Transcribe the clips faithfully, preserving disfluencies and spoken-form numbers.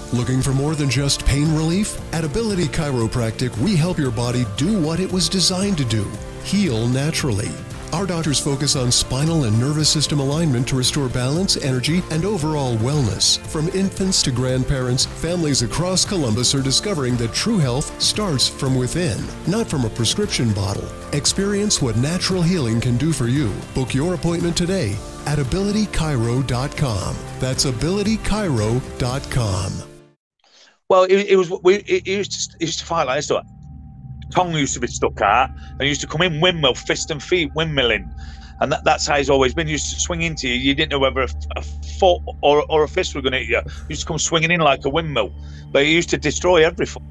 Looking for more than just pain relief? At Ability Chiropractic, we help your body do what it was designed to do, heal naturally. Our doctors focus on spinal and nervous system alignment to restore balance, energy, and overall wellness. From infants to grandparents, families across Columbus are discovering that true health starts from within, not from a prescription bottle. Experience what natural healing can do for you. Book your appointment today at ability chiro dot com. That's ability chiro dot com. Well, it, it was we it, it used to it used to fight like this. Though. Tongue used to be stuck out, and he used to come in windmill, fist and feet, windmilling, and that, that's how he's always been. He used to swing into you. You didn't know whether a, a foot or, or a fist were going to hit you. He used to come swinging in like a windmill, but he used to destroy every foot.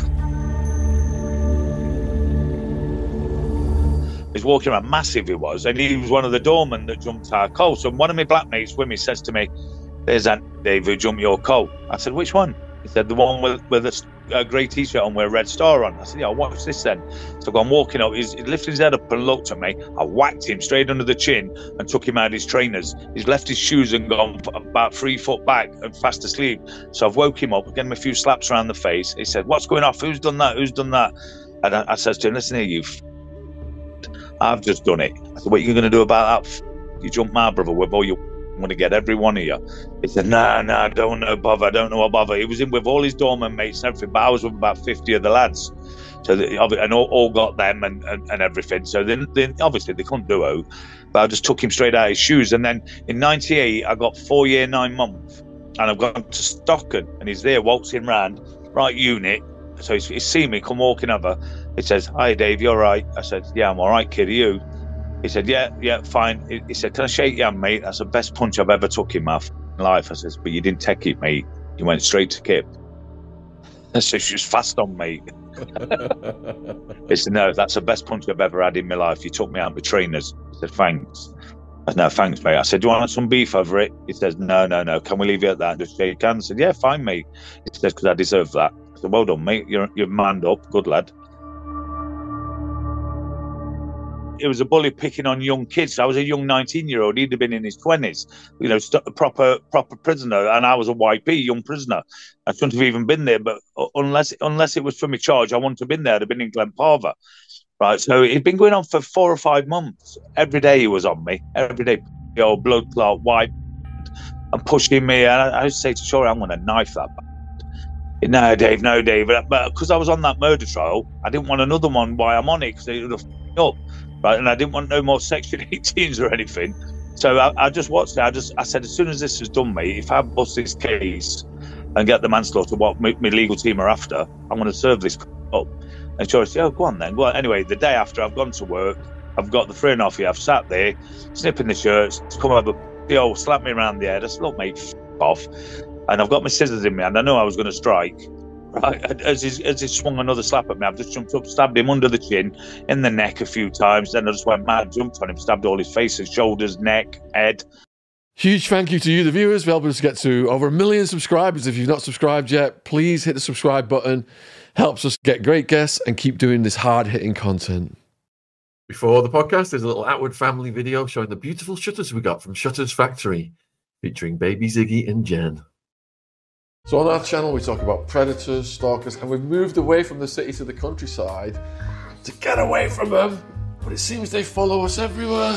He's walking around massive, he was, and he was one of the doormen that jumped our coal. So one of my black mates with me says to me, "There's that Dave who jumped your coal." I said, "Which one?" He said, "The one with, with a, a grey t-shirt on with a red star on." I said, "Yeah, watch this then." So I'm walking up, he's, he lifted his head up and looked at me. I whacked him straight under the chin and took him out of his trainers. He's left his shoes and gone about three foot back and fast asleep. So I've woke him up, gave him a few slaps around the face. He said, "What's going off? Who's done that? Who's done that?" And I, I says to him, "Listen here, you f- I've just done it." I said, "What are you going to do about that? F- you jumped my brother with all your... I'm going to get every one of you." He said, "No, no, don't know bother, I don't know what bother." He was in with all his doorman mates and everything, but I was with about fifty of the lads. So they, and all, all got them and, and, and everything. So then, then obviously they couldn't do it, but I just took him straight out of his shoes. And then in ninety-eight, I got four year, nine months, and I've gone to Stockton, and he's there waltzing round, right unit. So he's, he's seen me come walking over. He says, "Hi Dave, you all right?" I said, "Yeah, I'm all right, kid, are you?" He said, "Yeah, yeah, fine." He, he said, "Can I shake your hand, mate? That's the best punch I've ever took in my life." I says, "But you didn't take it, mate. You went straight to Kip." I said, "She was fast on, mate." He said, "No, that's the best punch I've ever had in my life. You took me out with trainers." I said, "Thanks." I said, "No, thanks, mate." I said, "Do you want some beef over it?" He says, "No, no, no. Can we leave it at that and just shake hands?" I said, "Yeah, fine, mate." He says, "Because I deserve that." I said, "Well done, mate. You're, you're manned up. Good lad." It was a bully picking on young kids. I was a young nineteen-year-old. He'd have been in his twenties, you know, st- proper proper prisoner, and I was a Y P, young prisoner. I shouldn't have even been there, but unless unless it was for my charge, I wouldn't have been there. I'd have been in Glenparva, right? So it'd been going on for four or five months. Every day he was on me. Every day, the old blood clot, white, and pushing me. And I, I used to say to Shore, "I'm going to knife that." "No, Dave, no, Dave." But because I was on that murder trial, I didn't want another one while I'm on it because it would have f***ed me up. Right, and I didn't want no more Section eighteens or anything, so I, I just watched it. I just, I said, as soon as this is done, mate, if I bust this case and get the manslaughter, what my, my legal team are after, I'm going to serve this up. And George said, "Oh, go on then, go on." Anyway, the day after, I've gone to work, I've got the three and a half year, I've sat there, snipping the shirts, to come over, the old slap me around the head. I said, "Look, mate, f*** off," and I've got my scissors in my hand. I know I was going to strike. Right, as he, as he swung another slap at me, I've just jumped up, stabbed him under the chin, in the neck a few times. Then I just went mad, jumped on him, stabbed all his face, his shoulders, neck, head. Huge thank you to you, the viewers, for helping us get to over a million subscribers. If you've not subscribed yet, please hit the subscribe button. Helps us get great guests and keep doing this hard-hitting content. Before the podcast, there's a little Atwood family video showing the beautiful shutters we got from Shutters Factory, featuring baby Ziggy and Jen. So on our channel, we talk about predators, stalkers, and we've moved away from the city to the countryside to get away from them. But it seems they follow us everywhere.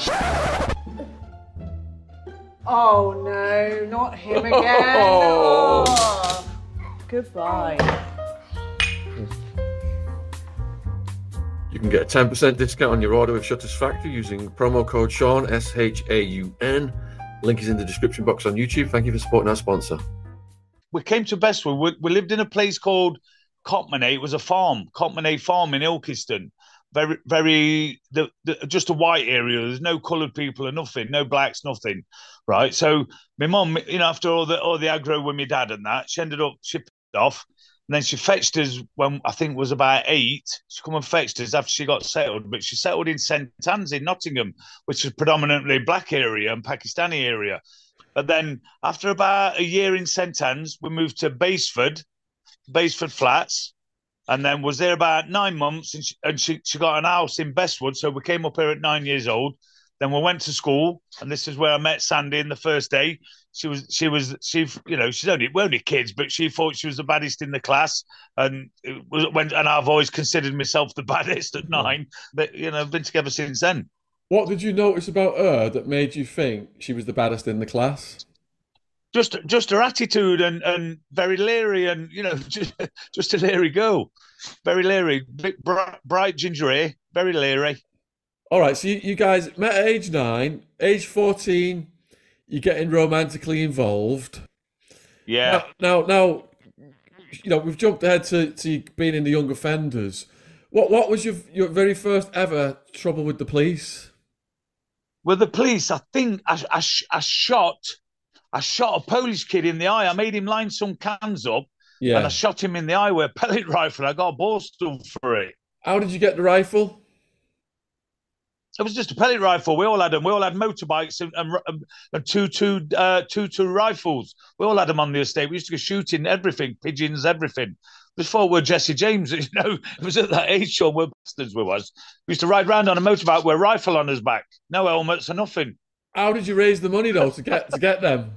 Oh no, not him again. Oh. Oh. Goodbye. You can get a ten percent discount on your order with Shutters Factory using promo code Sean, S H A U N. Link is in the description box on YouTube. Thank you for supporting our sponsor. We came to Bestwood. We, we lived in a place called Cotmanay. It was a farm, Cotmanay Farm in Ilkeston. Very, very, the, the, just a white area. There's no coloured people or nothing, no blacks, nothing, right? So my mum, you know, after all the all the aggro with my dad and that, she ended up, she picked off, and then she fetched us when I think was about eight. She come and fetched us after she got settled, but she settled in Saint Anne's in Nottingham, which is predominantly black area and Pakistani area. But then after about a year in Saint Anne's, we moved to Baseford, Baseford Flats, and then was there about nine months, and she, and she, she got an house in Bestwood. So we came up here at nine years old. Then we went to school, and this is where I met Sandy in the first day. She was, she was, she, you know, she's only, we're only kids, but she thought she was the baddest in the class, and it was when, and I've always considered myself the baddest at nine. But you know, I've been together since then. What did you notice about her that made you think she was the baddest in the class? Just, just her attitude, and and very leery, and you know, just, just a leery girl, very leery, bright, bright ginger hair, very leery. All right, so you, you guys met at age nine, age fourteen, you're getting romantically involved. Yeah. Now, now, now you know, we've jumped ahead to, to being in the young offenders. What what was your your very first ever trouble with the police? With the police, I think I, I, I shot I shot a Polish kid in the eye. I made him line some cans up, Yeah. and I shot him in the eye with a pellet rifle. I got a ball stool for it. How did you get the rifle? It was just a pellet rifle. We all had them. We all had motorbikes and, and, and two, two, uh, two, two rifles. We all had them on the estate. We used to go shooting everything, pigeons, everything. Before we're Jesse James, you know, it was at that age, Sean, we're bastards we was. We used to ride round on a motorbike with a rifle on his back. No helmets or nothing. How did you raise the money, though, to get to get them?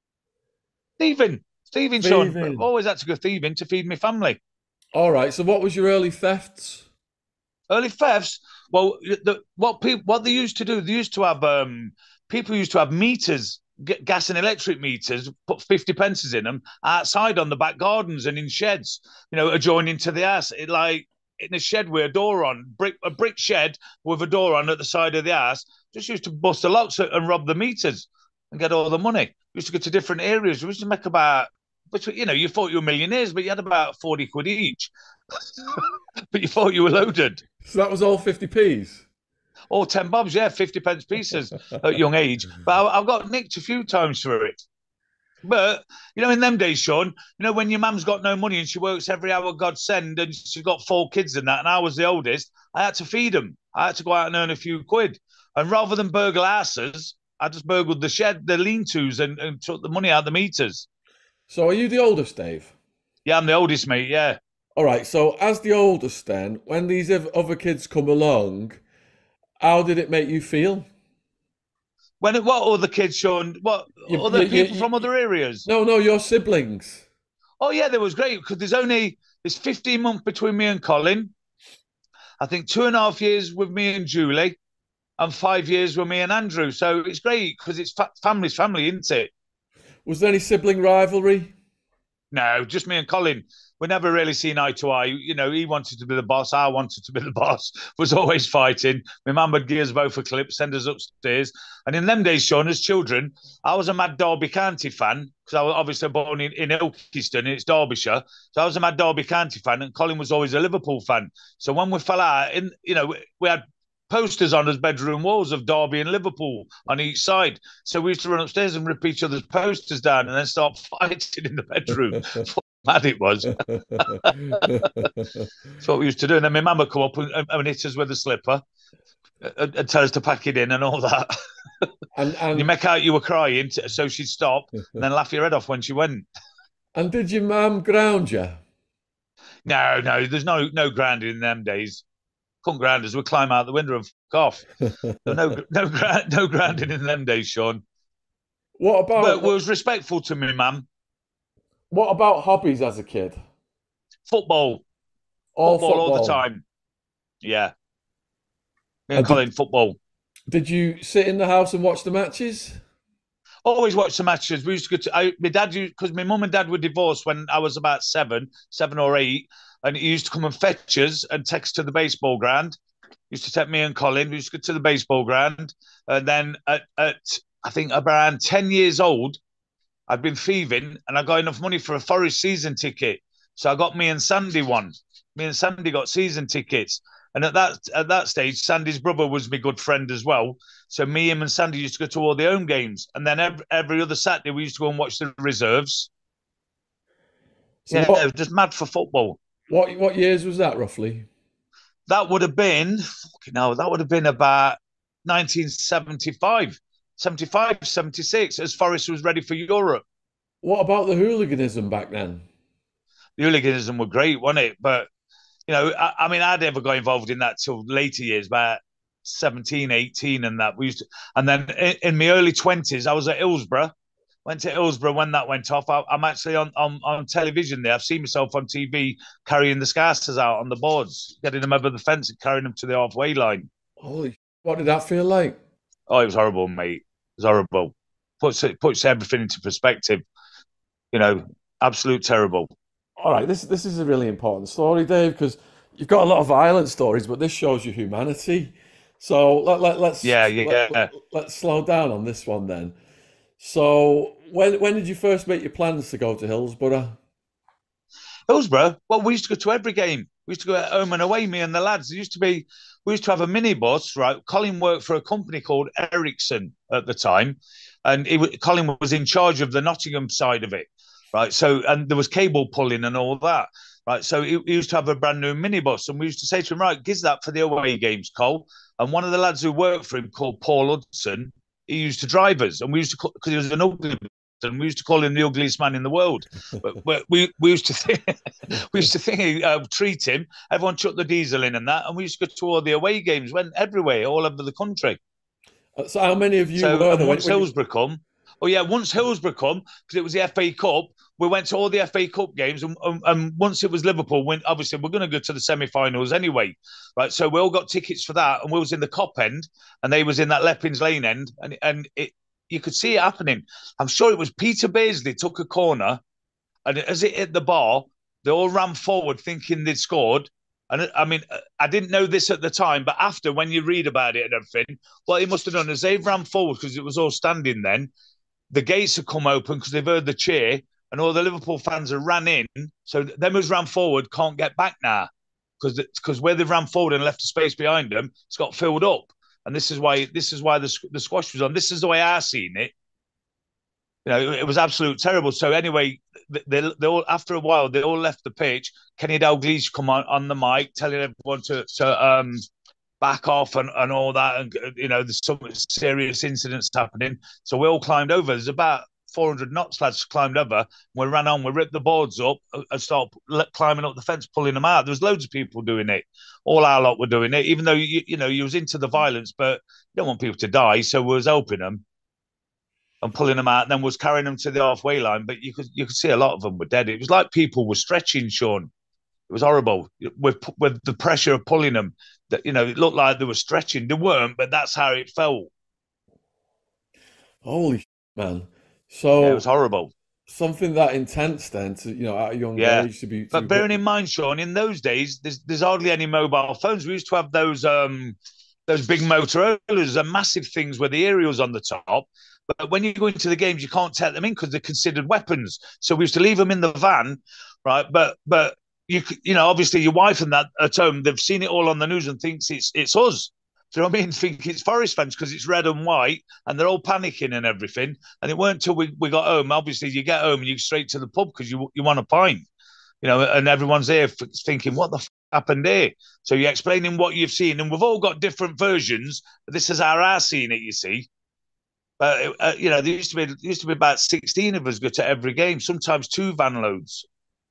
Thieving. Thieving, Thieving. Sean. Always had to go thieving to feed my family. All right, so what was your early thefts? Early thefts. Well, the, what people what they used to do, they used to have um, people used to have meters, g- gas and electric meters, put fifty pences in them outside on the back gardens and in sheds, you know, adjoining to the house. It like in a shed with a door on, brick a brick shed with a door on at the side of the house. Just used to bust the locks and rob the meters and get all the money. We used to go to different areas. We used to make about, you know, you thought you were millionaires, but you had about forty quid each. But you thought you were loaded. So that was all fifty p's? Or ten bobs, yeah, fifty pence pieces at young age. But I, I've got nicked a few times for it. But, you know, in them days, Sean, you know, when your mum's got no money and she works every hour God send and she's got four kids and that, and I was the oldest, I had to feed them. I had to go out and earn a few quid. And rather than burgle houses, I just burgled the shed, the lean-tos, and, and took the money out of the meters. So are you the oldest, Dave? Yeah, I'm the oldest, mate, yeah. All right, so as the oldest then, when these other kids come along, how did it make you feel? When it, what other kids, Sean? What You- other you- people you- from other areas? No, no, your siblings. Oh yeah, that was great because there's only there's fifteen months between me and Colin. I think two and a half years with me and Julie, and five years with me and Andrew. So it's great because it's fa- family's family, isn't it? Was there any sibling rivalry? No, just me and Colin. We never really seen eye to eye. You know, he wanted to be the boss. I wanted to be the boss. Was always fighting. My mum would give us both a clip, send us upstairs. And in them days, Sean, as children, I was a mad Derby County fan because I was obviously born in, in Ilkeston, it's Derbyshire. So I was a mad Derby County fan, and Colin was always a Liverpool fan. So when we fell out, in you know, we, we had posters on his bedroom walls of Derby and Liverpool on each side. So we used to run upstairs and rip each other's posters down and then start fighting in the bedroom. Mad it was. That's what we used to do. And then my mum would come up and, and hit us with a slipper and, and tell us to pack it in and all that. And, and, You make out you were crying, so she'd stop and then laugh your head off when she went. and did your mum ground you? No, no, there's no no grounding in them days. Couldn't ground us. We'd climb out the window and fuck off. no, no, gra- no grounding in them days, Sean. What about But we was respectful to me, mum. what about hobbies as a kid? Football. All football, football, all the time. Yeah. Me and And Colin, football. Did you sit in the house and watch the matches? Always watch the matches. We used to go to, I, my dad, because my mum and dad were divorced when I was about seven, seven or eight, and he used to come and fetch us and take us to the baseball ground. He used to take me and Colin. We used to go to the baseball ground. And then at, at I think, around ten years old, I'd been thieving and I got enough money for a Forest season ticket. So I got me and Sandy one. Me and Sandy got season tickets. And at that at that stage, Sandy's brother was my good friend as well. So me, him and Sandy used to go to all the home games. And then every, every other Saturday, we used to go and watch the reserves. So yeah, what, just mad for football. what what years was that roughly? That would have been, fucking hell, that would have been about nineteen seventy-five, seventy-five, seventy-six, as Forest was ready for Europe. What about the hooliganism back then? The hooliganism were great, wasn't it? But, you know, I, I mean, I never got involved in that till later years. But seventeen, eighteen and that. We used to, and then in, in my early twenties, I was at Hillsborough. Went to Hillsborough when that went off. I, I'm actually on, on, on television there. I've seen myself on T V carrying the Scousers out on the boards, getting them over the fence and carrying them to the halfway line. Holy, what did that feel like? Oh, it was horrible, mate. It was horrible. Puts it puts everything into perspective. You know, absolute terrible. All right, this this is a really important story, Dave, because you've got a lot of violent stories, but this shows your humanity. So let, let, let's yeah, yeah. Let, let, let's slow down on this one then. So when when did you first make your plans to go to Hillsborough? Hillsborough? Well, we used to go to every game. We used to go at home and away, me and the lads. There used to be, we used to have a minibus, right? Colin worked for a company called Ericsson at the time, and it, Colin was in charge of the Nottingham side of it, right? So, and there was cable pulling and all that, right? So he, he used to have a brand new minibus, and we used to say to him, right, give that for the away games, Cole. And one of the lads who worked for him, called Paul Hudson, he used to drive us, and we used to, because he was an ugly, and we used to call him the ugliest man in the world. But, but we we used to think we used to think uh, treat him. Everyone chucked the diesel in and that, and we used to go to all the away games, went everywhere, all over the country. So how many of you so, were there? Once when, when Hillsborough you... come, oh yeah, once Hillsborough come, because it was the F A Cup, we went to all the F A Cup games, and, and, and once it was Liverpool, when obviously we're going to go to the semi-finals anyway, right? So we all got tickets for that, and we was in the Cop end, and they was in that Leppings Lane end, and and it. You could see it happening. I'm sure it was Peter Beardsley took a corner, and as it hit the bar, they all ran forward thinking they'd scored. And I mean, I didn't know this at the time, but after, when you read about it and everything, what he must have done is they ran forward because it was all standing then. The gates had come open because they've heard the cheer, and all the Liverpool fans have ran in. So them who's ran forward can't get back now because because where they've ran forward and left a space behind them, it's got filled up. And this is why this is why the, the squash was on. This is the way I seen it. You know, it was absolute terrible. So anyway, they, they all after a while they all left the pitch. Kenny Dalglish come on on the mic, telling everyone to to um, back off and, and all that. And you know, there's some serious incidents happening. So we all climbed over. There's about four hundred knots lads climbed over. We ran on. We ripped the boards up and started climbing up the fence, pulling them out. There was loads of people doing it. All our lot were doing it, even though you you know you was into the violence, but you don't want people to die, so we was helping them and pulling them out, and then was carrying them to the halfway line. But you could you could see a lot of them were dead. It was like people were stretching, Sean. It was horrible with with the pressure of pulling them. That you know, it looked like they were stretching. They weren't, but that's how it felt. Holy man! So yeah, it was horrible. Something that intense then, to you know, at a young yeah. age to be. To but be bearing in mind, Sean, in those days, there's there's hardly any mobile phones. We used to have those um those big Motorola's and massive things with the aerials on the top. But when you go into the games, you can't take them in because they're considered weapons. So we used to leave them in the van, right? But but you you know, obviously your wife and that at home, they've seen it all on the news and thinks it's it's us. Do you know what I mean? Think it's Forest fans because it's red and white and they're all panicking and everything. And it weren't until we, we got home. Obviously, you get home and you go straight to the pub because you you want a pint, you know, and everyone's there thinking, what the f- happened here? So you're explaining what you've seen. And we've all got different versions. But this is how I've seen it, you see. But, uh, you know, there used to be there used to be about sixteen of us go to every game, sometimes two van loads.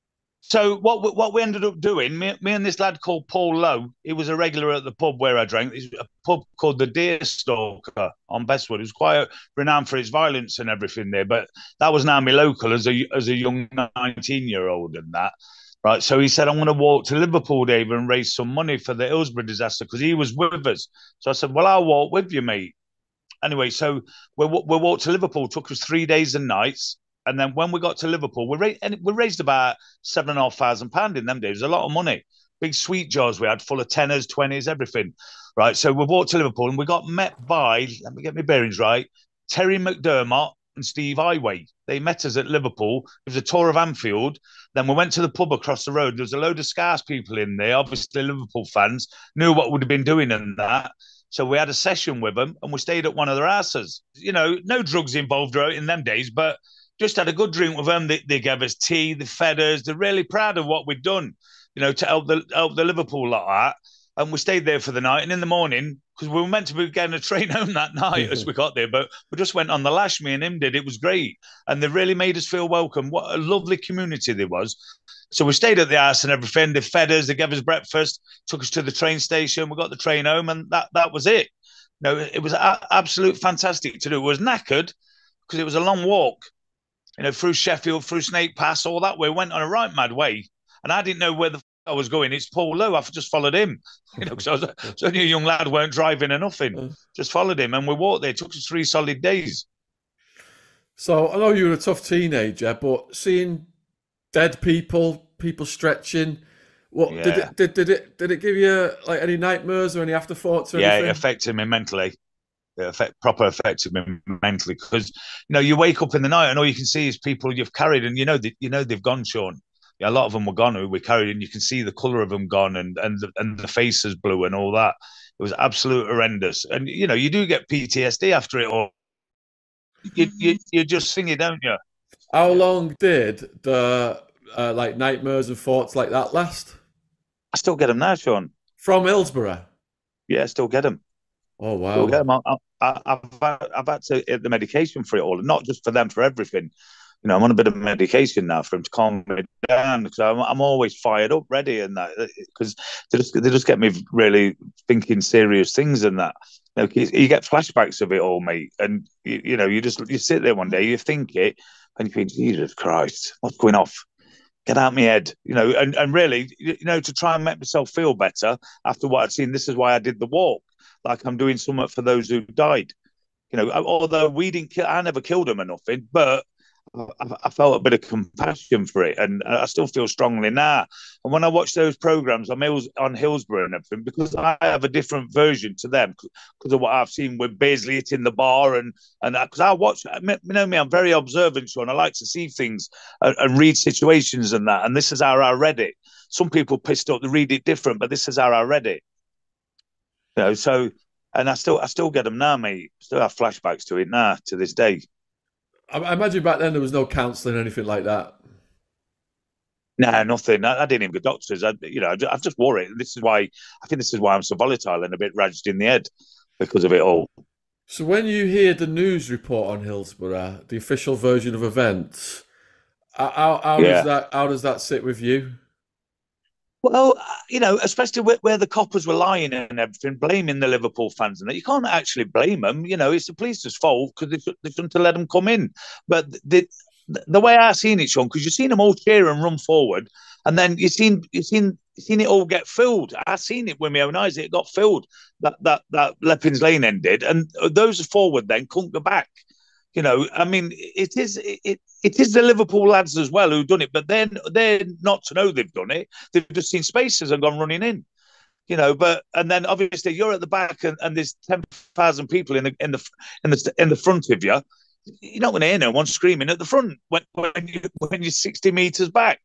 So what what we ended up doing, me, me and this lad called Paul Lowe, he was a regular at the pub where I drank. There's a pub called the Deerstalker on Bestwood. It was quite renowned for its violence and everything there, but that was now my local as a as a young nineteen-year-old and that. Right, so he said, I'm going to walk to Liverpool, Dave, and raise some money for the Hillsborough disaster because he was with us. So I said, well, I'll walk with you, mate. Anyway, so we we walked to Liverpool. It took us three days and nights. And then when we got to Liverpool, we, ra- and we raised about seven and a half thousand pounds in them days. It was a lot of money. Big sweet jars we had full of tenors, twenties, everything. Right. So we walked to Liverpool and we got met by, let me get my bearings right, Terry McDermott and Steve Highway. They met us at Liverpool. It was a tour of Anfield. Then we went to the pub across the road. There was a load of Scouse people in there, obviously Liverpool fans, knew what we'd have been doing and that. So we had a session with them and we stayed at one of their houses. You know, no drugs involved in them days, but just had a good drink with them. They, they gave us tea, they fed us. They're really proud of what we'd done, you know, to help the help the Liverpool lot out. And we stayed there for the night. And in the morning, because we were meant to be getting a train home that night as we got there, but we just went on the lash, me and him did. It was great. And they really made us feel welcome. What a lovely community there was. So we stayed at the house and everything. They fed us, they gave us breakfast, took us to the train station. We got the train home, and that that was it. No, it was a- absolute fantastic to do. It was knackered because it was a long walk, you know, through Sheffield, through Snake Pass, all that way. Went on a right mad way, and I didn't know where the f- I was going. It's Paul Lowe. I just followed him, you know, because I was, I was only a young lad, weren't driving or nothing. Just followed him, and we walked there. It took us three solid days. So I know you were a tough teenager, but seeing dead people, people stretching, what did Yeah. it did, did it did it give you like any nightmares or any afterthoughts or Yeah, it anything? affected me mentally. It affect, proper affected me mentally because you know you wake up in the night and all you can see is people you've carried, and you know that you know they've gone, Sean. Yeah, a lot of them were gone who we carried, and you can see the colour of them gone, and and the, and the faces blue and all that. It was absolute horrendous, and you know you do get P T S D after it all. You you, you just sing it, don't you? How long did the uh, like nightmares and thoughts like that last? I still get them now, Sean. From Hillsborough? Yeah, I still get them. Oh Still get wow! them. I, I, I've had, I've had to get the medication for it all, not just for them, for everything. You know, I'm on a bit of medication now for him to calm me down because I'm, I'm always fired up, ready, and that because they just they just get me really thinking serious things and that. You know, you, you get flashbacks of it all, mate, and you, you know, you just you sit there one day, you think it, and you think, Jesus Christ, what's going off? Get out of my head, you know, and, and really, you know, to try and make myself feel better after what I'd seen. This is why I did the walk, like I'm doing something for those who died. You know, although we didn't kill, I never killed them or nothing, but I, I felt a bit of compassion for it, and I still feel strongly now. And when I watch those programs on Hills, on Hillsborough and everything, because I have a different version to them because of what I've seen with Beardsley hitting the bar, and and because I watch, you know me, I'm very observant, Sean. I like to see things and, and read situations and that. And this is how I read it. Some people pissed up, they read it different, but this is how I read it. You know, so and I still I still get them now, mate. Still have flashbacks to it now to this day. I, I imagine back then there was no counselling or anything like that. No, nothing. I, I didn't even go doctors. I, you know, I, I've just wore it. And this is why I think this is why I'm so volatile and a bit raged in the head because of it all. So when you hear the news report on Hillsborough, the official version of events, how, how Yeah. does that how does that sit with you? Well, you know, especially where, where the coppers were lying and everything, blaming the Liverpool fans and that. You can't actually blame them. You know, it's the police's fault because they, they shouldn't have let them come in. But the the way I seen it, Sean, because you've seen them all cheer and run forward, and then you've seen you've seen you've seen it all get filled. I seen it with my own eyes. It got filled. That that that Leppings Lane ended, and those forward then couldn't go back. You know, I mean, it is it it is the Liverpool lads as well who've done it, but they're they're not to know they've done it. They've just seen spaces and gone running in. You know, but and then obviously you're at the back and, and there's ten thousand people in the in the in the in the front of you. You're not going to hear no one screaming at the front when when you when you're sixty meters back.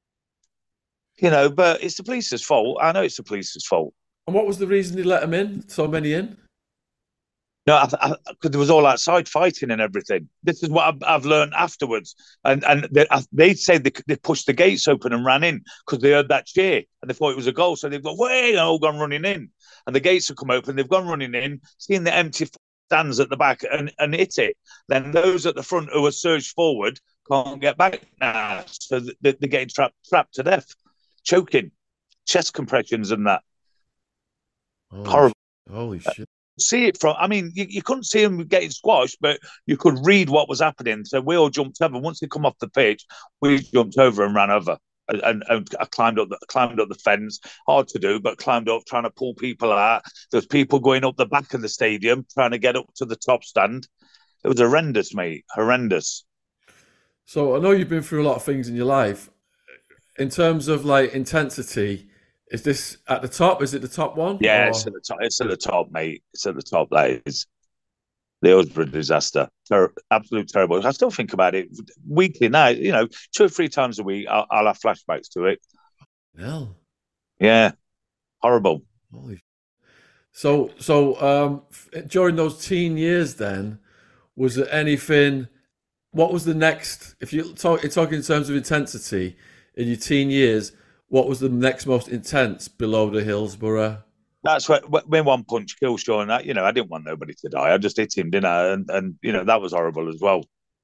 You know, but it's the police's fault. I know it's the police's fault. And what was the reason they let them in? So many in? No, because there was all outside fighting and everything. This is what I've, I've learned afterwards. And and they, they said they, they pushed the gates open and ran in because they heard that cheer and they thought it was a goal. So they've gone, way, and all gone running in. And the gates have come open. They've gone running in, seen the empty stands at the back and, and hit it. Then those at the front who are surged forward can't get back now. So they're, they're getting trapped, trapped to death, choking, chest compressions and that. Holy Horrible. Sh- holy shit. See it from, I mean, you, you couldn't see them getting squashed, but you could read what was happening. So we all jumped over. Once they come off the pitch, we jumped over and ran over. And, and, and I climbed up the climbed up the fence. Hard to do, but climbed up, trying to pull people out. There's people going up the back of the stadium, trying to get up to the top stand. It was horrendous, mate. Horrendous. So I know you've been through a lot of things in your life. In terms of like intensity, is this at the top? Is it the top one? Yeah, or? it's at the top. It's at the top, mate. It's at the top. That is the Hillsborough disaster. Ter- absolute terrible. I still think about it weekly now. You know, two or three times a week, I'll, I'll have flashbacks to it. Hell. Yeah, horrible. Holy. So, so um, during those teen years, then, was there anything? What was the next? If you talk, you're talking in terms of intensity in your teen years, what was the next most intense below the Hillsborough? That's what when one punch killed Sean. I, you know, I didn't want nobody to die. I just hit him, didn't I? And and you know that was horrible as well.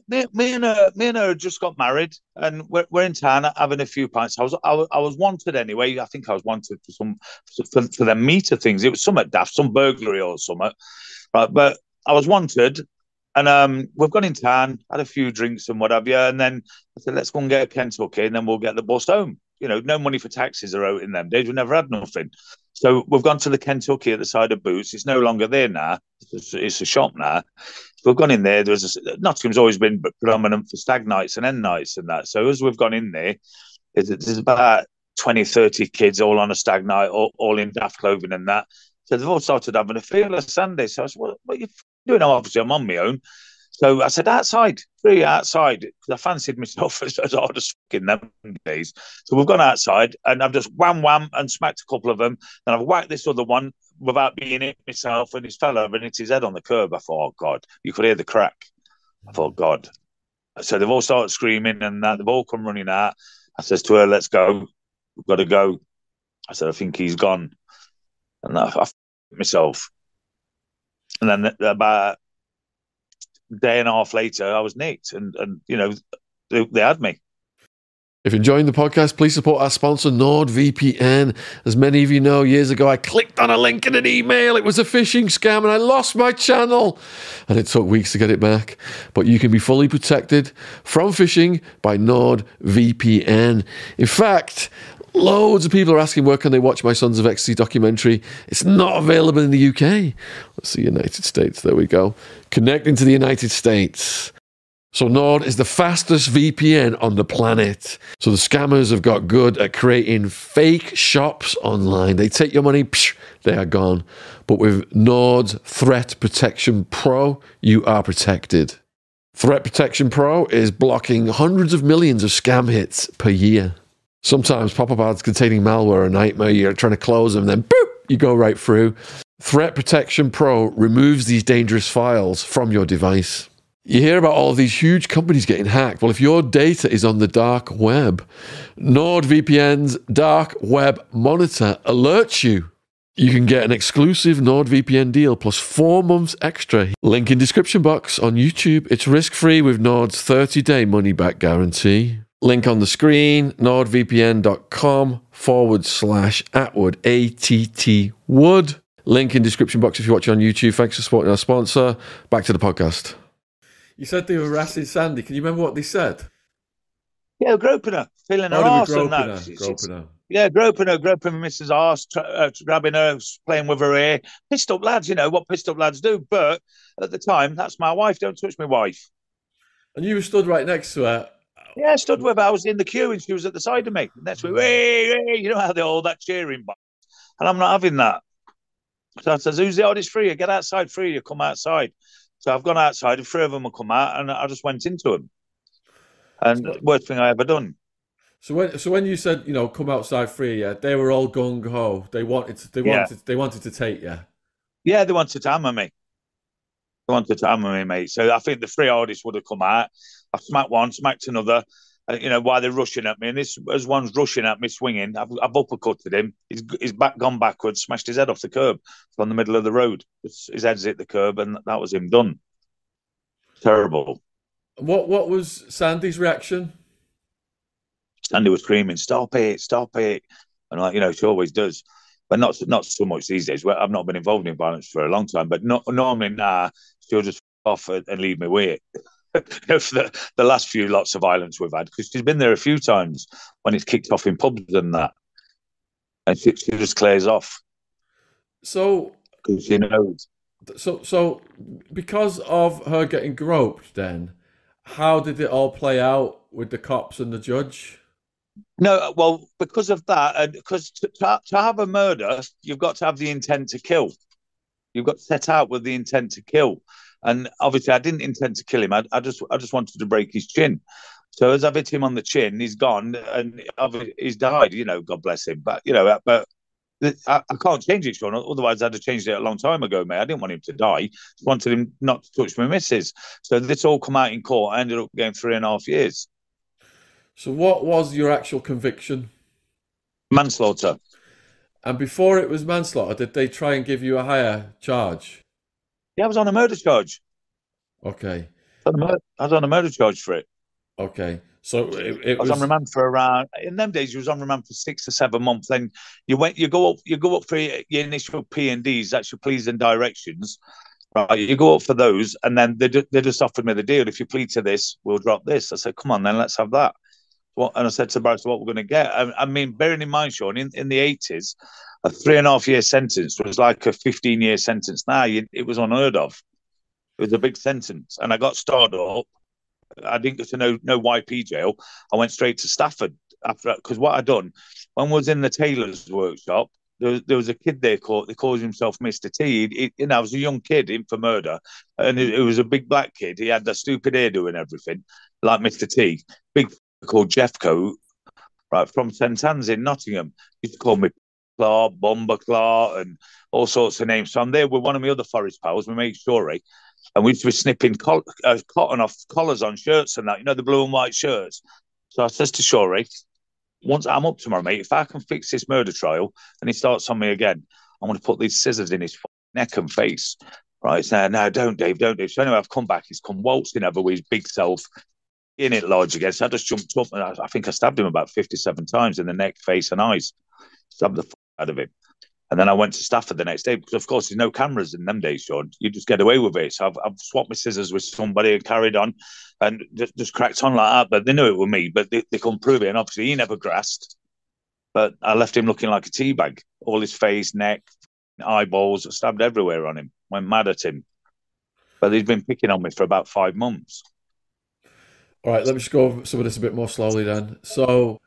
me, me and her, me and her just got married, and we're, we're in town having a few pints. I was, I was, I was wanted anyway. I think I was wanted for some for, for them meter things. It was something daft, some burglary or something, right? But I was wanted, and um, we've gone in town, had a few drinks and whatever, and then I said, let's go and get a Kentucky, and then we'll get the bus home. You know, no money for taxis are out in them days. We never had nothing. So we've gone to the Kentucky at the side of Boots. It's no longer there now. It's a, it's a shop now. So we've gone in there. There's a, Nottingham's always been predominant for stag nights and end nights and that. So as we've gone in there, there's about twenty, thirty kids all on a stag night, all, all in daft clothing and that. So they've all started having a fearless Sunday. So I said, what, what are you doing? Obviously, I'm on my own. So I said, outside, free outside, because I fancied myself as, as hard as fucking them days. So we've gone outside, and I've just wham, wham, and smacked a couple of them. Then I've whacked this other one without being hit myself, and he's fell over and hit his head on the curb. I thought, oh, God, you could hear the crack. I thought, God. So they've all started screaming, and that, they've all come running out. I says to her, let's go. We've got to go. I said, I think he's gone. And I, I f***ed myself. And then about day and a half later, I was nicked, and, and you know, they, they had me. If you're enjoying the podcast, please support our sponsor, NordVPN. As many of you know, years ago, I clicked on a link in an email. It was a phishing scam, and I lost my channel. And it took weeks to get it back. But you can be fully protected from phishing by NordVPN. In fact, loads of people are asking where can they watch my Sons of Ecstasy documentary. It's not available in the U K. Let's see, United States. There we go. Connecting to the United States. So Nord is the fastest V P N on the planet. So the scammers have got good at creating fake shops online. They take your money, psh, they are gone. But with Nord's Threat Protection Pro, you are protected. Threat Protection Pro is blocking hundreds of millions of scam hits per year. Sometimes pop-up ads containing malware are a nightmare. You're trying to close them, then boop, you go right through. Threat Protection Pro removes these dangerous files from your device. You hear about all of these huge companies getting hacked. Well, if your data is on the dark web, NordVPN's Dark Web Monitor alerts you. You can get an exclusive NordVPN deal plus four months extra. Link in description box on YouTube. It's risk-free with Nord's thirty-day money-back guarantee. Link on the screen, nordvpn.com forward slash Atwood, A T T Wood. Link in description box if you're watching on YouTube. Thanks for supporting our sponsor. Back to the podcast. You said they were harassing Sandy. Can you remember what they said? Yeah, groping her, feeling her Oh, arse they were and groping that. her, groping her. Yeah, groping her, groping Missus Arse, tra- uh, grabbing her, playing with her ear. Pissed up lads, you know what pissed up lads do. But at the time, that's my wife. Don't touch my wife. And you were stood right next to her. Yeah, I stood with her. I was in the queue and she was at the side of me. And that's where, hey, hey, you know how they all that cheering. And I'm not having that. So I says, who's the hardest free? Get outside free. You come outside. So I've gone outside, and three of them have come out, and I just went into them. And so, worst thing I ever done. So when so when you said, you know, come outside free, yeah, they were all gung ho. They wanted to, they wanted yeah. they wanted to take you. Yeah, they wanted to hammer me. They wanted to hammer me, mate. So I think the three hardest would have come out. I smacked one, smacked another. And, you know, while they're rushing at me, and this as one's rushing at me, swinging, I've, I've uppercutted him. He's, his back gone backwards, smashed his head off the curb from the middle of the road. His head's hit the curb, and that was him done. Terrible. What What was Sandy's reaction? Sandy was screaming, "Stop it! Stop it!" And like you know, she always does, but not not so much these days. Well, I've not been involved in violence for a long time, but not normally nah, she'll just off and leave me with it. For the, the last few lots of violence we've had, because she's been there a few times when it's kicked off in pubs and that, and she, she just clears off. So, because she knows. So, so because of her getting groped, then how did it all play out with the cops and the judge? No, well, because of that, and because to, to, to have a murder, you've got to have the intent to kill. You've got to set out with the intent to kill. And obviously, I didn't intend to kill him. I, I just, I just wanted to break his chin. So as I've hit him on the chin, he's gone, and he's died. You know, God bless him. But you know, but I, I can't change it, Sean. Otherwise, I'd have changed it a long time ago, mate. I didn't want him to die. Just wanted him not to touch my missus. So this all come out in court. I ended up getting three and a half years. So what was your actual conviction? Manslaughter. And before it was manslaughter, did they try and give you a higher charge? Yeah, I was on a murder charge. Okay. I was on a mur- I was on a murder charge for it. Okay, so it, it I was was. on remand for around in them days. You was on remand for six or seven months. Then you went, you go up, you go up for your, your initial P and Ds. That's your pleas and directions, right? You go up for those, and then they they just offered me the deal. If you plead to this, we'll drop this. I said, come on, then let's have that. What? And I said to Barrister, what we're going to get. I, I mean, bearing in mind, Sean, in, in the eighties, a three and a half year sentence was like a fifteen year sentence. Now you, it was unheard of. It was a big sentence, and I got started up. I didn't go to no no Y P jail. I went straight to Stafford after that because what I done when I was in the tailor's workshop. There was, there was a kid there called they called himself Mister T. He, he, you know, I was a young kid in for murder, and it, it was a big black kid. He had that stupid hairdo and everything, like Mister T. Big called Jeffco, right from Saint Anne's in Nottingham. He used to call me Claw, Bomber Claw, and all sorts of names. So I'm there with one of my other forest pals. We make Shorey. And we used to be snipping col- uh, cotton off collars on shirts and that, you know, the blue and white shirts. So I says to Shorey, once I'm up tomorrow, mate, if I can fix this murder trial and he starts on me again, I'm going to put these scissors in his neck and face. Right? So, no, don't, Dave, don't, Dave. So anyway, I've come back. He's come waltzing over with his big self in it large again. So I just jumped up and I, I think I stabbed him about fifty-seven times in the neck, face and eyes. Stabbed the f- out of him. And then I went to Stafford the next day because, of course, there's no cameras in them days, Sean. You just get away with it. So I've, I've swapped my scissors with somebody and carried on and just, just cracked on like that. But they knew it was me, but they, they couldn't prove it. And obviously, he never grasped. But I left him looking like a tea bag. All his face, neck, eyeballs, I stabbed everywhere on him. Went mad at him. But he's been picking on me for about five months. All right, let me just go over some of this a bit more slowly then. So,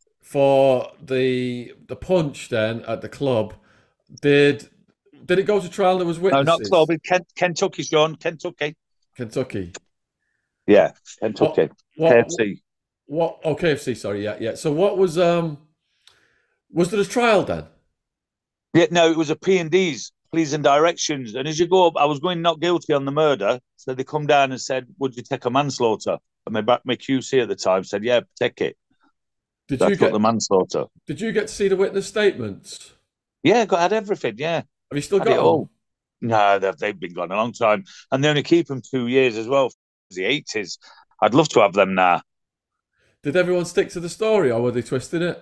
for the the punch then at the club, did did it go to trial? There was No, not witnesses. Clobby, Kent, Kentucky, Sean. Kentucky. Kentucky. Yeah, Kentucky. What, K what, F C. what? Oh, K F C. Sorry, yeah, yeah. So, what was um was there a trial then? Yeah, no, it was a P and D's, pleas and directions. And as you go up, I was going not guilty on the murder. So they come down and said, would you take a manslaughter? And my, back, my Q C at the time said, yeah, take it. Did So I you took get the manslaughter. Did you get to see the witness statements? Yeah, got had everything, yeah. Have you still Had got it them? all. No, they've, they've been gone a long time. And they only keep them two years as well, the eighties. I'd love to have them now. Did everyone stick to the story, or were they twisting it?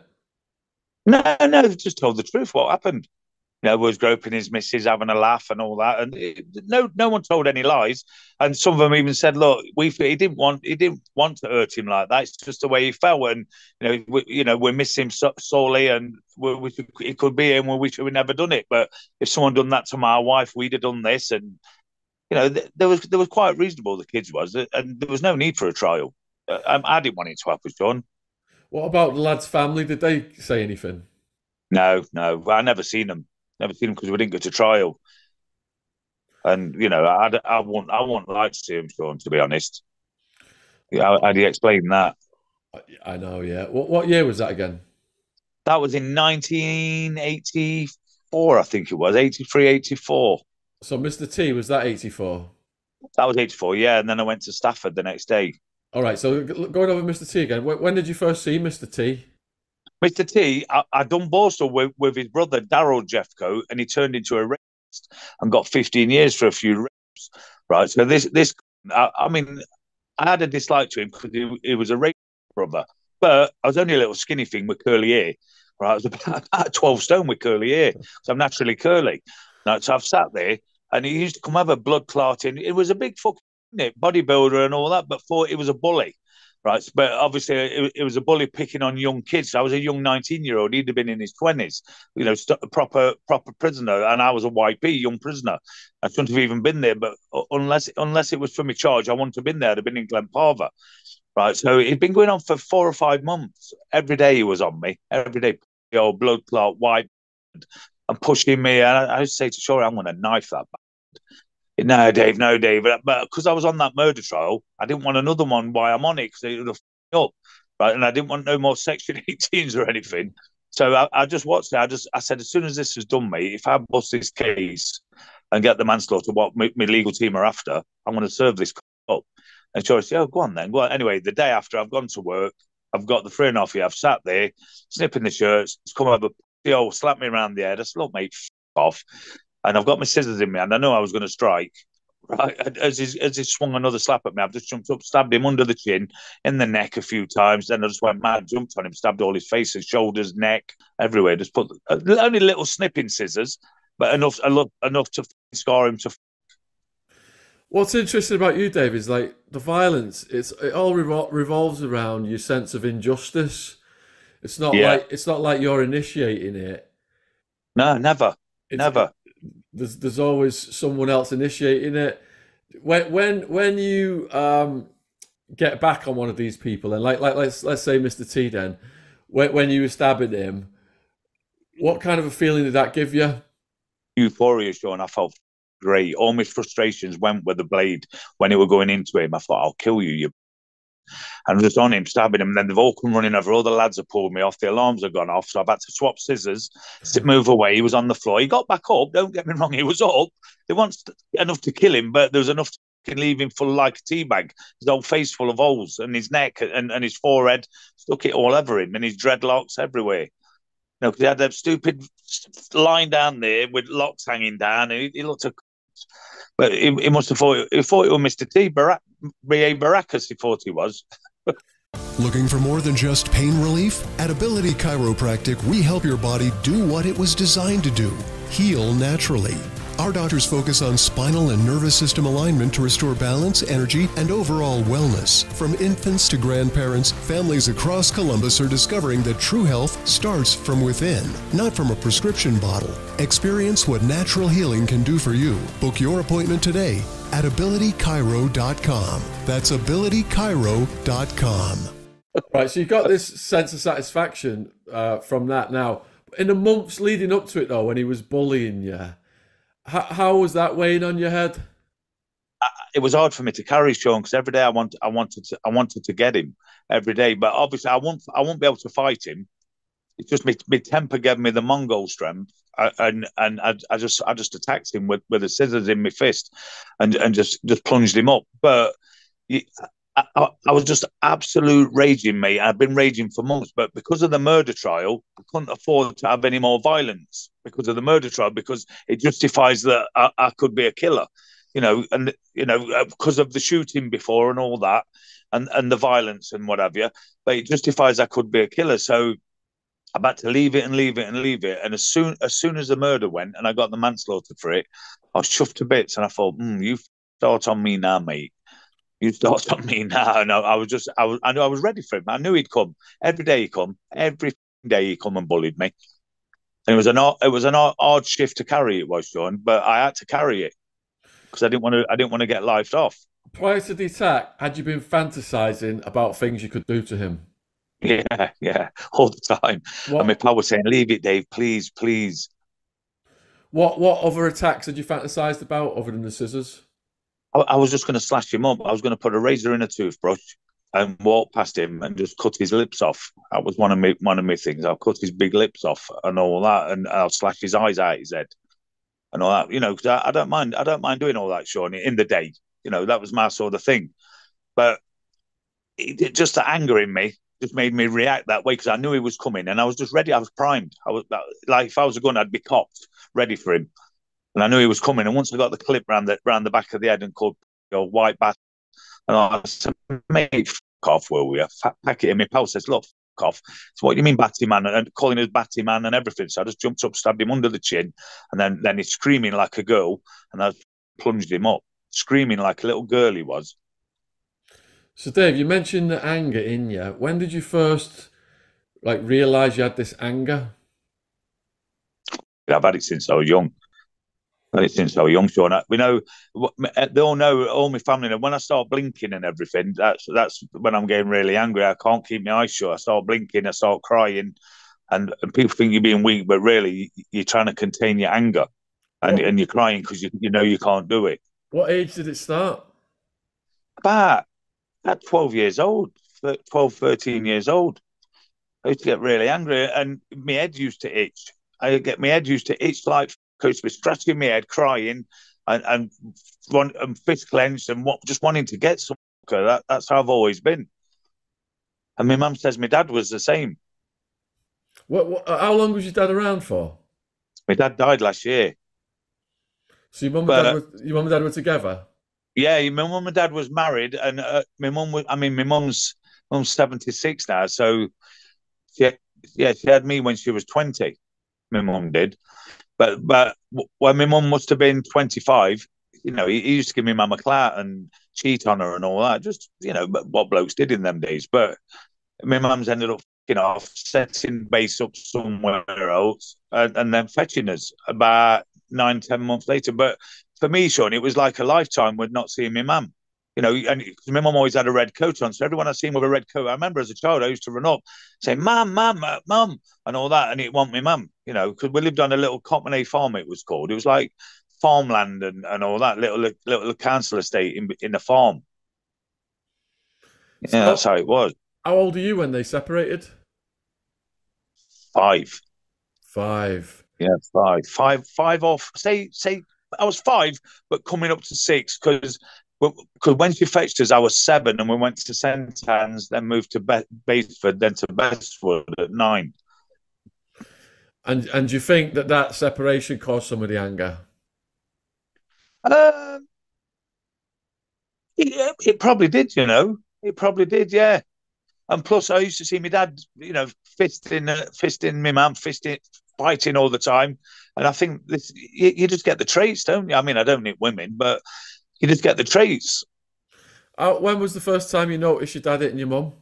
No, no, they've just told the truth. What happened? You know, was groping his missus, having a laugh and all that, and it, no, no one told any lies. And some of them even said, "Look, we he didn't want he didn't want to hurt him like that. It's just the way he felt, and you know, we, you know, we miss him so, sorely, and we, we, it could be him. We wish we'd never done it. But if someone done that to my wife, we'd have done this, and you know, th- there was there was quite reasonable. The kids was, and there was no need for a trial. Uh, I didn't want it to happen, John. What about the lad's family? Did they say anything? No, no, I never seen them. Never seen them because we didn't go to trial. And you know, I, I want I want like to see him, Sean. To be honest, how, how do you explain that? I know, yeah. What what year was that again? That was in nineteen eighty-four, I think it was eighty-three, eighty-four. So Mister T, was that eighty-four? That was eighty-four, yeah. And then I went to Stafford the next day. All right, so g- going over Mister T again. When, when did you first see Mister T? Mister T, I, I done Borstal with, with his brother Daryl Jeffco, and he turned into a rapist and got fifteen years for a few rapes. Right. So this this I, I mean, I had a dislike to him because he, he was a rape brother, but I was only a little skinny thing with curly hair. Right, I was about, about twelve stone with curly hair, so I'm naturally curly. Now, so I've sat there, and he used to come have a blood clotting. It was a big fucking it, bodybuilder and all that, but for it was a bully. Right, but obviously it, it was a bully picking on young kids. So I was a young nineteen-year-old. He'd have been in his twenties, you know, st- proper proper prisoner, and I was a Y P, young prisoner. I shouldn't have even been there, but unless unless it was for my charge, I wouldn't have been there. I'd have been in Glenparva. Right, so it'd been going on for four or five months. Every day he was on me. Every day, the old blood clot, white, and pushing me. And I, I used to say to Shore, I'm going to knife that. No, Dave, no, Dave. But because I was on that murder trial, I didn't want another one while I'm on it because it would have f***ed up, right? And I didn't want no more Section eighteens or anything. So I, I just watched it. I just, I said, as soon as this was done, mate, if I bust this case and get the manslaughter, what my, my legal team are after, I'm going to serve this up. And Joyce said, oh, go on then. Go on. Anyway, the day after, I've gone to work. I've got the three and a half year. I've sat there, snipping the shirts. It's come over, the old slap me around the head. I said, look, mate, f- off. And I've got my scissors in me, and I know I was going to strike. Right, as he, as he swung another slap at me, I've just jumped up, stabbed him under the chin, in the neck a few times. Then I just went mad, jumped on him, stabbed all his face, his shoulders, neck, everywhere. Just put uh, only little snipping scissors, but enough enough, enough to scar him to. What's interesting about you, Dave, is like the violence. It's it all revol- revolves around your sense of injustice. It's not Yeah. like it's not like you're initiating it. No, never, It's, never. There's there's always someone else initiating it. When when when you um, get back on one of these people, and like like let's let's say Mister T, then when when you were stabbing him, what kind of a feeling did that give you? Euphoria, Sean. I felt great. All my frustrations went with the blade when it were going into him. I thought, I'll kill you, you. And I'm just on him, stabbing him. And then they've all come running over. All the lads have pulled me off. The alarms have gone off. So I've had to swap scissors, sit, move away. He was on the floor. He got back up. Don't get me wrong. He was up. They want enough to kill him, but there was enough to leave him full like a tea bag. His whole face full of holes, and his neck and, and his forehead stuck it all over him, and his dreadlocks everywhere. You know, because he had that stupid line down there with locks hanging down. And he, he looked a But he, he must have thought he thought it was Mister T, Barak, B A Baracus, he thought he was. Looking for more than just pain relief? At Ability Chiropractic, we help your body do what it was designed to do, heal naturally. Our doctors focus on spinal and nervous system alignment to restore balance, energy, and overall wellness. From infants to grandparents, families across Columbus are discovering that true health starts from within, not from a prescription bottle. Experience what natural healing can do for you. Book your appointment today at ability chiro dot com. That's ability chiro dot com. Right, so you got this sense of satisfaction uh, from that. Now, in the months leading up to it, though, when he was bullying you, how, how was that weighing on your head? It was hard for me to carry, Sean, because every day I want, I wanted to, I wanted to get him every day. But obviously, I won't, I won't be able to fight him. It's just my, my temper gave me the Mongol strength, and and I, I just, I just attacked him with, with the scissors in my fist, and and just, just plunged him up. But I, I, I was just absolute raging, mate. I've been raging for months, but because of the murder trial, I couldn't afford to have any more violence because of the murder trial, because it justifies that I, I could be a killer, you know, and, you know, because of the shooting before and all that, and, and the violence and what have you, but it justifies I could be a killer. So I've had to leave it and leave it and leave it. And as soon as soon as the murder went and I got the manslaughter for it, I was chuffed to bits, and I thought, mm, you start on me now, mate. You start on me now. No, I was just, I was, I knew I was ready for him. I knew he'd come every day. He'd come every day. He'd come and bullied me. And it was an, it was an hard shift to carry. It was, Sean, but I had to carry it because I didn't want to, I didn't want to get lifed off. Prior to the attack, had you been fantasizing about things you could do to him? Yeah, yeah, all the time. What? And my pal was saying, "Leave it, Dave, please, please." What, what other attacks had you fantasized about other than the scissors? I was just going to slash him up. I was going to put a razor in a toothbrush and walk past him and just cut his lips off. That was one of my one of my things. I'll cut his big lips off and all that, and I'll slash his eyes out his head and all that. You know, because I, I don't mind. I don't mind doing all that, Sean. In the day, you know, that was my sort of thing. But it, it, just the anger in me just made me react that way because I knew he was coming and I was just ready. I was primed. I was like, if I was a gun, I'd be cocked, ready for him. And I knew he was coming. And once I got the clip round the, round the back of the head and called your white bat, and I said, mate, fuck off, will you? Fat packet. And my pal says, look, fuck off. So what do you mean, Batty Man? And calling us Batty Man and everything. So I just jumped up, stabbed him under the chin. And then, then he's screaming like a girl. And I plunged him up, screaming like a little girl he was. So, Dave, you mentioned the anger in you. When did you first, like, realise you had this anger? I've had it since I was young. Since I was young, Sean. We know they all know, all my family know. When I start blinking and everything, that's that's when I'm getting really angry. I can't keep my eyes shut. I start blinking, I start crying, and, and people think you're being weak, but really you're trying to contain your anger, and what? and you're crying because you you know you can't do it. What age did it start? About at twelve years old, twelve, thirteen years old. I used to get really angry, and my head used to itch. I get my head used to itch like. Coach was scratching my head, crying, and and, run, and fist clenched, and what, just wanting to get some. That, that's how I've always been. And my mum says my dad was the same. What, what? How long was your dad around for? My dad died last year. So your mum and, dad were, your mum and dad were together? Yeah, my mum and dad was married, and uh, my mum was. I mean, my mum's mum's seventy six now, so she, yeah, she had me when she was twenty. My mum did, but but when my mum must have been twenty five, you know, he, he used to give me mum a clat and cheat on her and all that. Just you know, what blokes did in them days. But my mum's ended up you know setting base up somewhere else and, and then fetching us about nine ten months later. But for me, Sean, it was like a lifetime with not seeing my mum. You know, and my mum always had a red coat on, so everyone I seen with a red coat, I remember as a child, I used to run up, say, "Mum, mum, uh, mum," and all that, and it wasn't my mum. You know, because we lived on a little Company farm, it was called. It was like farmland and, and all that little little council estate in in the farm. Yeah, that's So, how it was. how old are you when they separated? Five. Five. Yeah, five, five, five off. Say, say, I was five, but coming up to six because because when she fetched us, I was seven, and we went to Saint Anne's, then moved to Be- Batesford, then to Bestwood at nine. And and do you think that that separation caused some of the anger? Um, it, it probably did, you know, it probably did, yeah. And plus, I used to see my dad, you know, fisting, uh, fisting my mum, fisting, fighting all the time. And I think this, you, you just get the traits, don't you? I mean, I don't need women, but you just get the traits. Uh, when was the first time you noticed your dad hitting your mum?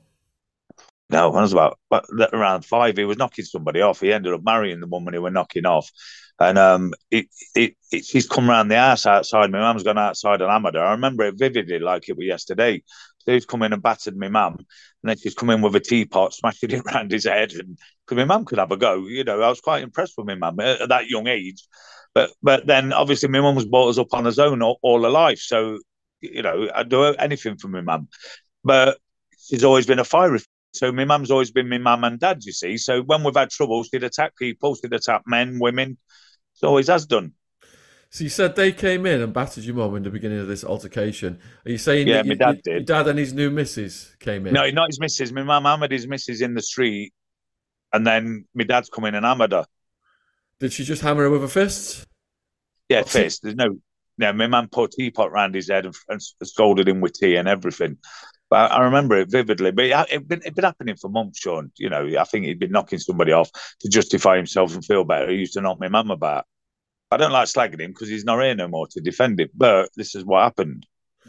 No, I was about, about around five. He was knocking somebody off. He ended up marrying the woman he was knocking off. And um, it, it, it, she's come round the house outside. My mum's gone outside and hammered her. I remember it vividly like it was yesterday. So he's come in and battered my mum. And then she's come in with a teapot, smashing it round his head. And because my mum could have a go, you know, I was quite impressed with my mum at, at that young age. But but then obviously my mum was brought us up on her own all, all her life. So, you know, I'd do anything for my mum. But she's always been a fiery. So my mum's always been my mum and dad, you see. So when we've had trouble, she'd attack people, she'd attack men, women. She always has done. So you said they came in and battered your mum in the beginning of this altercation. Are you saying Yeah, that my you, dad you, your did. dad and his new missus came in? No, not his missus. My mum hammered his missus in the street, and then my dad's come in and hammered her. Did she just hammer her with her fists? Yeah, What's it? fist. There's no. Yeah, my mum put a teapot round his head and, and scolded him with tea and everything. But I remember it vividly. But it, it'd, been, it'd been happening for months, Sean. You know, I think he'd been knocking somebody off to justify himself and feel better. He used to knock my mum about. I don't like slagging him because he's not here no more to defend it. But this is what happened.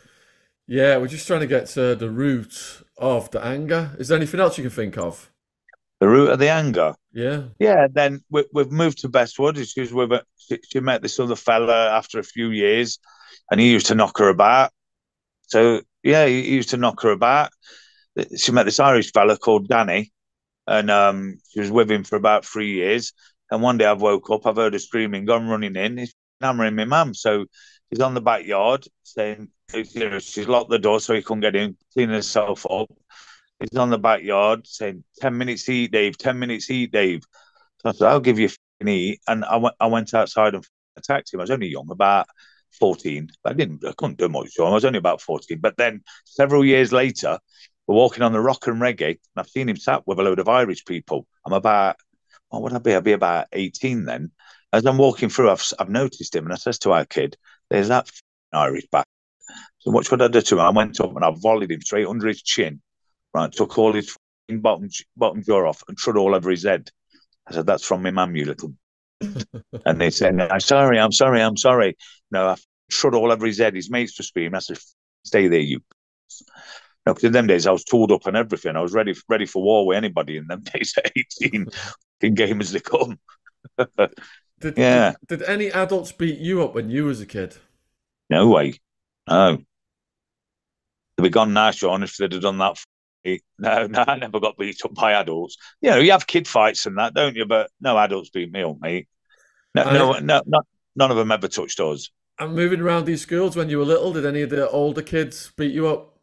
Yeah, we're just trying to get to the root of the anger. Is there anything else you can think of? The root of the anger. Yeah. Yeah, then we, we've moved to Bestwood because we've she, she met this other fella after a few years, and he used to knock her about. So yeah, he, he used to knock her about. She met this Irish fella called Danny, and um, she was with him for about three years. And one day I've woke up, I've heard her screaming, gone running in. He's hammering my mum. So she's on the backyard saying, you know, she's locked the door so he couldn't get in, cleaning herself up. He's on the backyard saying, ten minutes to eat, Dave, ten minutes to eat, Dave. So I said, I'll give you a eat. And I went, I went outside and attacked him. I was only young, about fourteen. I didn't, I couldn't do much. So I was only about fourteen. But then several years later, we're walking on the Rock and Reggae, and I've seen him sat with a load of Irish people. I'm about, what would I be? I'd be about eighteen then. As I'm walking through, I've, I've noticed him, and I says to our kid, there's that Irish back. So what should I do to him? I went up and I volleyed him straight under his chin. Right, took all his bottom bottom jaw off and trod all over his head. I said, "That's from my mum, you little." And they said, "I'm sorry, I'm sorry, I'm sorry." No, I trod all over his head. His mates were screaming. I said, "Stay there, you." No, because in them days I was tooled up and everything. I was ready ready for war with anybody in them days at eighteen. In game as they come. Did, Yeah. Did, did any adults beat you up when you was a kid? No way. No. They'd be gone now, Sean, if they'd have done that. No, no, I never got beat up by adults. You know, you have kid fights and that, don't you? But no adults beat me up, mate. No, And, no, no, not, none of them ever touched us. and moving around these schools when you were little, did any of the older kids beat you up?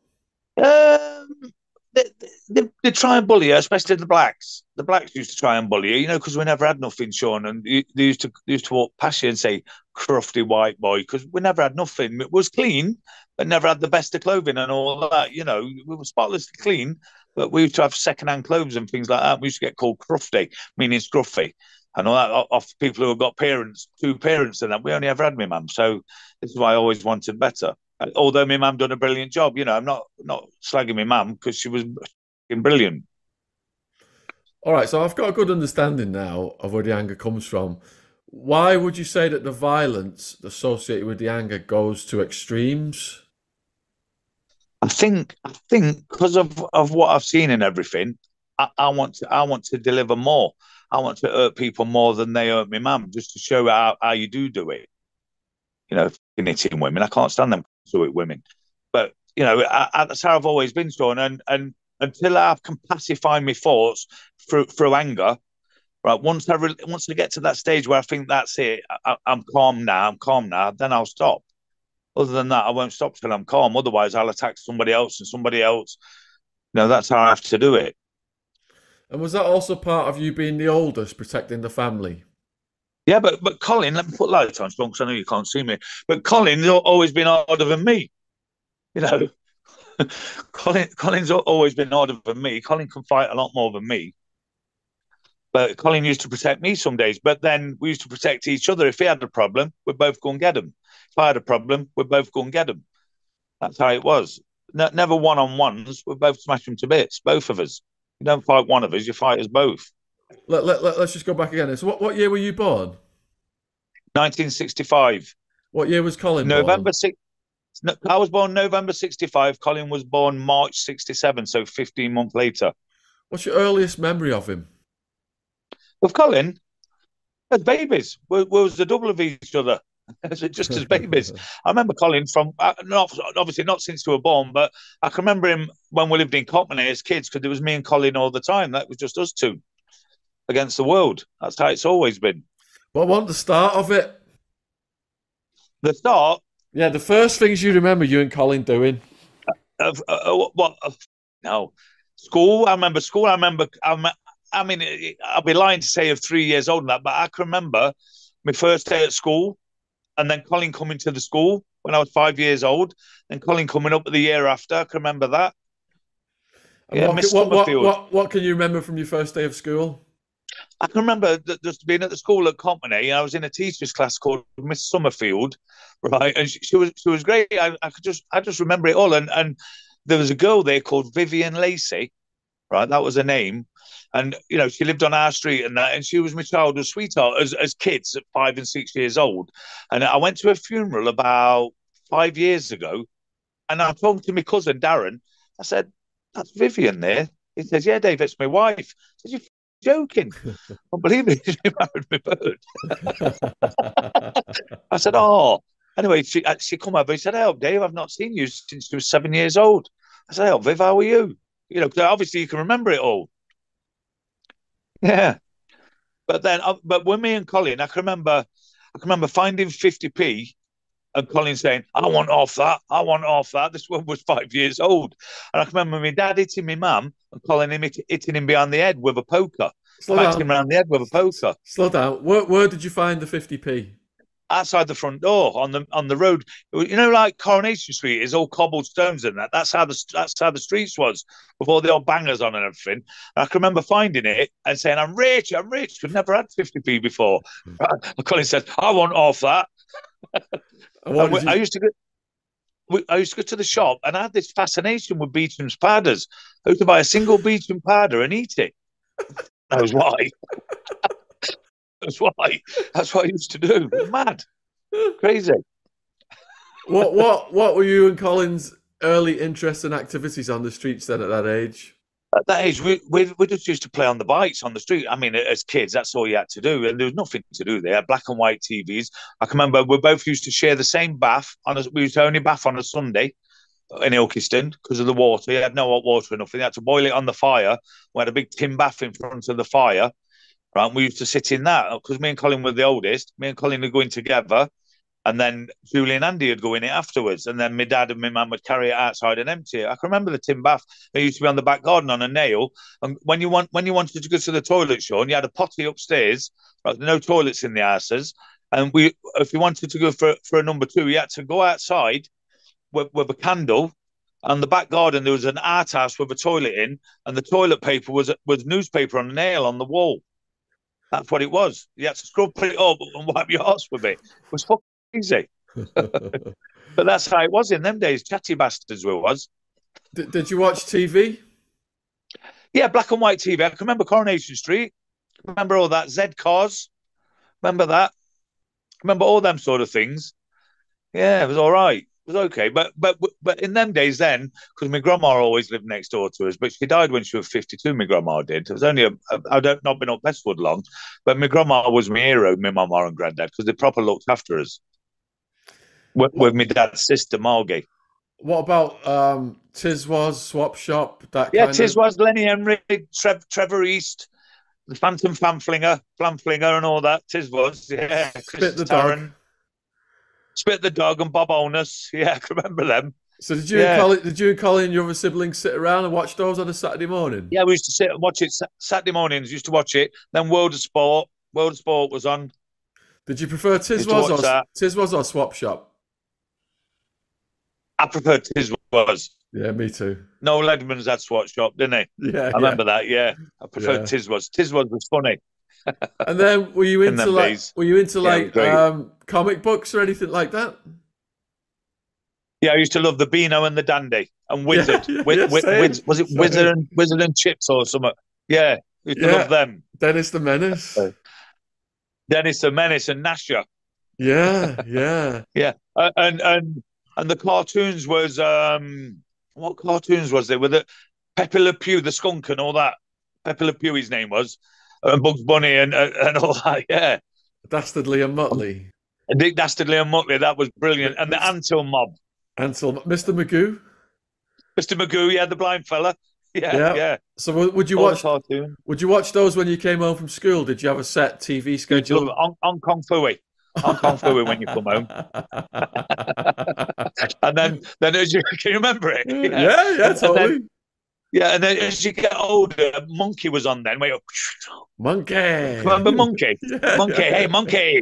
Um, they, they, they try and bully you, especially the blacks. The blacks used to try and bully you, you know, because we never had nothing, Sean. And they used to they used to walk past you and say, "Crufty white boy," because we never had nothing. It was clean, but never had the best of clothing and all that. You know, we were spotlessly clean, but we used to have second-hand clothes and things like that. We used to get called crufty, meaning scruffy, and all that off people who have got parents, two parents, and that. We only ever had my mum, so this is why I always wanted better. Although my mum done a brilliant job, you know, I'm not not slagging my mum because she was brilliant. All right, so I've got a good understanding now of where the anger comes from. Why would you say that the violence associated with the anger goes to extremes? I think I think because of, of what I've seen and everything, I, I want to I want to deliver more. I want to hurt people more than they hurt my mum, just to show how, how you do do it. You know, hitting women, I can't stand them sweet women. But you know, I, I, that's how I've always been, Sean. And and until I can pacify my thoughts through through anger, right? Once I re- once I get to that stage where I think that's it, I, I'm calm now. I'm calm now. Then I'll stop. Other than that, I won't stop till I'm calm. Otherwise, I'll attack somebody else and somebody else. You know, that's how I have to do it. And was that also part of you being the oldest, protecting the family? Yeah, but but Colin, let me put lights on, Sean, because I know you can't see me. But Colin's always been harder than me. You know, Colin Colin's always been harder than me. Colin can fight a lot more than me. But Colin used to protect me some days. But then we used to protect each other. If he had a problem, we'd both go and get him. If I had a problem, we'd both go and get him. That's how it was. Ne- never one-on-ones. We'd both smash them to bits, both of us. You don't fight one of us, you fight us both. Let, let, let, us just go back again. So what, what year were you born? nineteen sixty-five. What year was Colin November born? six. No, I was born November sixty-five. Colin was born March sixty-seven, so fifteen months later. What's your earliest memory of him? With Colin, as babies, we, we was the double of each other, just as babies. I remember Colin from, not obviously not since we were born, but I can remember him when we lived in Cockney as kids, because it was me and Colin all the time. That was just us two against the world. That's how it's always been. What want the start of it? The start? Yeah, the first things you remember you and Colin doing. Of uh, uh, what? Uh, no, school. I remember school. I remember. I, I mean, I'll be lying to say of three years old and that, but I can remember my first day at school, and then Colin coming to the school when I was five years old, and Colin coming up the year after. I can remember that. And yeah, what, Miss what, what, what, what can you remember from your first day of school? I can remember that just being at the school at Company. I was in a teacher's class called Miss Summerfield, right? And she, she was she was great. I, I could just I just remember it all. And and there was a girl there called Vivian Lacey, right? That was her name. And you know, she lived on our street and that, and she was my childhood sweetheart as as kids at five and six years old. And I went to a funeral about five years ago, and I talked to my cousin Darren. I said, "That's Vivian there." He says, "Yeah, Dave, it's my wife." I said, "You joking? Unbelievable, she married my bird." I said, "Oh." Anyway, she she come over. He said, "Oh, Dave, I've not seen you since you were seven years old." I said, "Oh, Viv, how are you?" You know, obviously you can remember it all. Yeah, but then, uh, but when me and Colin, I can remember, I can remember finding fifty p, and Colin saying, "I want off that, I want off that." This one was five years old, and I can remember my dad hitting my mum and Colin him hitting him behind the head with a poker, smacking him around the head with a poker. Slow down. Where where did you find the fifty p? Outside the front door on the on the road. You know, like Coronation Street is all cobbled stones and that. That's how the that's how the streets was with all the old bangers on and everything. And I can remember finding it and saying, "I'm rich, I'm rich." We've never had fifty p before. And Colin said, "I want off that." And we, you... I used to go. I used to go to the shop, and I had this fascination with Beecham's powders. I used to buy a single Beecham powder and eat it. That was why. That's why. That's what I used to do. Mad, crazy. What what what were you and Colin's early interests and activities on the streets then at that age? At that age, we, we we just used to play on the bikes on the street. I mean, as kids, that's all you had to do, and there was nothing to do there. Black and white T Vs. I can remember we both used to share the same bath. On a, we used to only bath on a Sunday in Ilkeston because of the water. You had no hot water or nothing. You had to boil it on the fire. We had a big tin bath in front of the fire. Right, we used to sit in that because me and Colin were the oldest. Me and Colin would go in together, and then Julie and Andy would go in it afterwards. And then my dad and my mum would carry it outside and empty it. I can remember the tin bath. It used to be on the back garden on a nail. And when you want, when you wanted to go to the toilet, Sean, you had a potty upstairs. Right, no toilets in the houses. And we, if you wanted to go for for a number two, you had to go outside with, with a candle. On the back garden, there was an outhouse with a toilet in, and the toilet paper was was newspaper on a nail on the wall. That's what it was. You had to scrub it up and wipe your ass with it. It was fucking easy. But that's how it was in them days. Chatty bastards we was. Did, did you watch T V? Yeah, black and white T V. I can remember Coronation Street. Remember all that. Z Cars. Remember that. Remember all them sort of things. Yeah, it was all right. It was okay. But but but in them days then, because my grandma always lived next door to us, but she died when she was fifty-two, my grandma did. It was only, a, a, I'd not been up Westwood long, but my grandma was my hero, my mama and granddad, because they proper looked after us. With, with my dad's sister, Margie. What about um, Tiswas, Swap Shop? That Yeah, kind Tis of... was Lenny Henry, Trev, Trevor East, the Phantom Fanflinger, Flamflinger, and all that. Tis was, yeah. Spit the Dog. Spit the Dog and Bob Onus. Yeah, I can remember them. So did you yeah. and Colin, did you and Colin and your other siblings sit around and watch those on a Saturday morning? Yeah, we used to sit and watch it Saturday mornings. Used to watch it. Then World of Sport. World of Sport was on. Did you prefer Tiswas or Tiswas or Swap Shop? I preferred Tiswas. Yeah, me too. Noel Edmonds had Swap Shop, didn't he? Yeah, I remember yeah. that. Yeah, I preferred yeah. Tiswas. Tiswas was funny. And then were you into like days. were you into like yeah, um, comic books or anything like that? Yeah, I used to love the Beano and the Dandy and Wizard. Yeah, yeah, Wiz, yeah, Wiz, was it same. Wizard and Wizard and Chips or something? Yeah, I used to yeah. love them. Dennis the Menace. Dennis the Menace and Nasher. Yeah, yeah, yeah, uh, and and and the cartoons was um what cartoons was there with it? Pepe Le Pew, the skunk, and all that. Pepe Le Pew, his name was, and Bugs Bunny and and, and all that. Yeah, Dastardly and Muttley. Dick Dastardly and Muttley, that was brilliant. And the Antil Mob. Antil, Mister Magoo. Mister Magoo, yeah, the blind fella. Yeah, yeah. yeah. So would you all watch? Would you watch those when you came home from school? Did you have a set T V schedule? On on Kong Fooey. On Kong Fooey when you come home. And then, then as you can you remember it? Yeah, yeah, yeah totally. And then, yeah, and then as you get older, Monkey was on then. Wait, Monkey. Remember Monkey? yeah, Monkey, yeah. Hey, Monkey.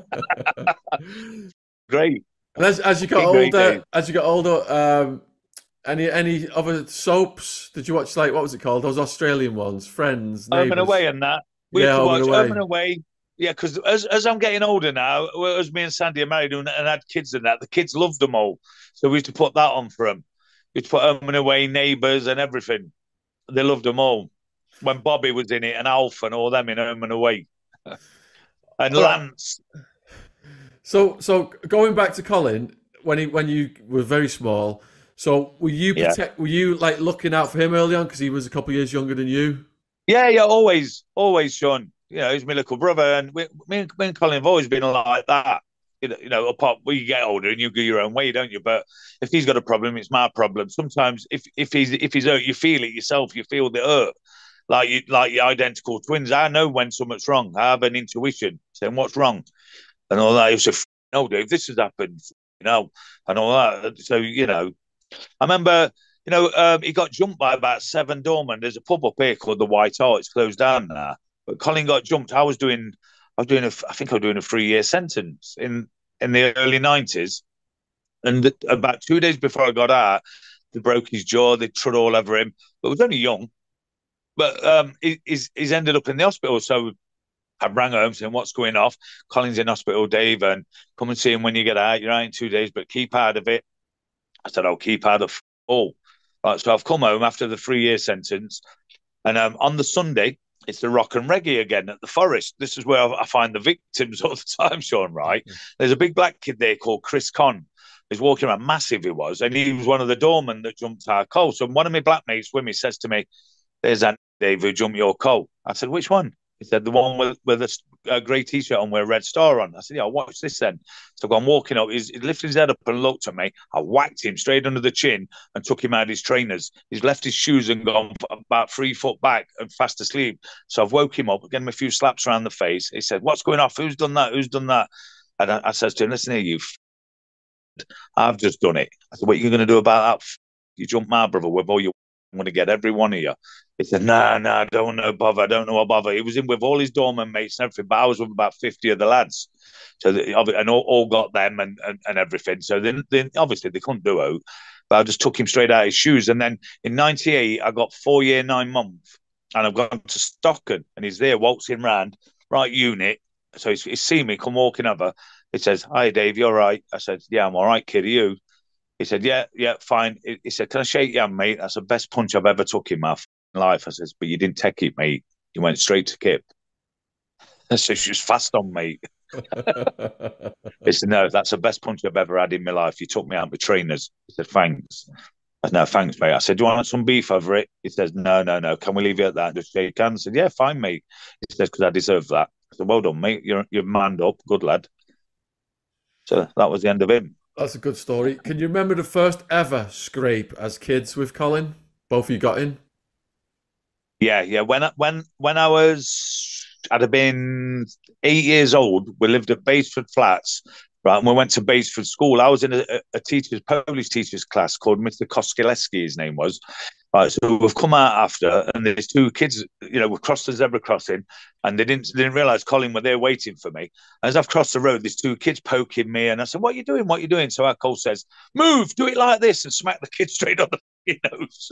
Great. And as, as you got great, older, great as you got older, um, any any other soaps? Did you watch like what was it called? Those Australian ones, Friends, Neighbours. Home and Away, and that. We yeah, used to Home watch and Away. Home and Away. Yeah, because as as I'm getting older now, as me and Sandy are married and, and had kids and that, the kids loved them all. So we used to put that on for them. We used to put Home and Away, Neighbours, and everything. They loved them all. When Bobby was in it, and Alf and all them in Home and Away, and Lance. So, so going back to Colin, when he when you were very small, so were you protect, yeah. were you like looking out for him early on because he was a couple of years younger than you? Yeah, yeah, always, always, Sean. You know, he's my little brother, and we, me, and, me and Colin have always been like that. You know, you know, apart when you get older and you go your own way, don't you? But if he's got a problem, it's my problem. Sometimes, if if he's if he's hurt, you feel it yourself. You feel the hurt, like you like your identical twins. I know when something's wrong. I have an intuition saying what's wrong, and all that. I used to no, Dave, this has happened, you know, and all that. So you know, I remember. You know, um, he got jumped by about seven doormen. There's a pub up here called the White Hart. It's closed down now. But Colin got jumped. I was doing, I was doing a, I think I was doing a three-year sentence in in the early nineties. And the, about two days before I got out, they broke his jaw. They trod all over him. But he was only young. But um, he, he's he's ended up in the hospital. So I rang home saying, "What's going off?" Colin's in hospital, Dave, and come and see him when you get out. You're out in two days, but keep out of it. I said, "I'll keep out of all." Right, so I've come home after the three-year sentence, and um, on the Sunday, it's the rock and reggae again at the Forest. This is where I find the victims all the time, Sean, right? Mm-hmm. There's a big black kid there called Chris Conn. He's walking around, massive he was, and he was one of the doormen that jumped our coal. So one of my black mates with me says to me, "There's Andy Dave who jumped your coal." I said, "Which one?" He said, "The one with, with a, a grey T-shirt on with a red star on." I said, "Yeah, I'll watch this then." So I'm walking up. He's, he lifted his head up and looked at me. I whacked him straight under the chin and took him out of his trainers. He's left his shoes and gone about three foot back and fast asleep. So I've woke him up, gave him a few slaps around the face. He said, "What's going off? Who's done that? Who's done that?" And I, I says to him, "Listen here, you f- I've just done it." I said, "What are you going to do about that? F- you jumped my brother with all your I'm going to get every one of you." He said, "Nah, nah, I don't know, bother. I don't know what bother." He was in with all his doorman mates and everything, but I was with about fifty of the lads. So, they, and all, all got them and, and, and everything. So then, then obviously they couldn't do it, but I just took him straight out of his shoes. And then in ninety-eight, I got four year, nine months, and I've gone to Stockton, and he's there waltzing round, right unit. So he's, he's seen me come walking over, He says, "Hi, Dave, you all right?" I said, "Yeah, I'm all right, kid. Are you?" He said, "Yeah, yeah, fine." He said, "Can I shake your hand, mate? That's the best punch I've ever took in my life." I says, "But you didn't take it, mate. You went straight to Kip." I said, "She was fast on, mate." He said, "No, that's the best punch I've ever had in my life. You took me out with trainers." He said, "Thanks." I said, "No, thanks, mate." I said, "Do you want some beef over it?" He says, "No, no, no. Can we leave it at that? Just shake hands." I said, "Yeah, fine, mate." He says, "Because I deserve that." I said, "Well done, mate. You're, you're manned up. Good lad." So that was the end of him. That's a good story. Can you remember the first ever scrape as kids with Colin? Both of you got in? Yeah, yeah. When I, when when I was, I'd have been eight years old. We lived at Baseford Flats, right? And we went to Baseford School. I was in a, a teacher's Polish teacher's class called Mister Koskileski. His name was. Right, so we've come out after, and there's two kids. You know, we've crossed the zebra crossing, and they didn't they didn't realise Colin were there waiting for me. As I've crossed the road, there's two kids poking me, and I said, "What are you doing? What are you doing?" So our Cole says, "Move, do it like this," and smack the kid straight on the nose.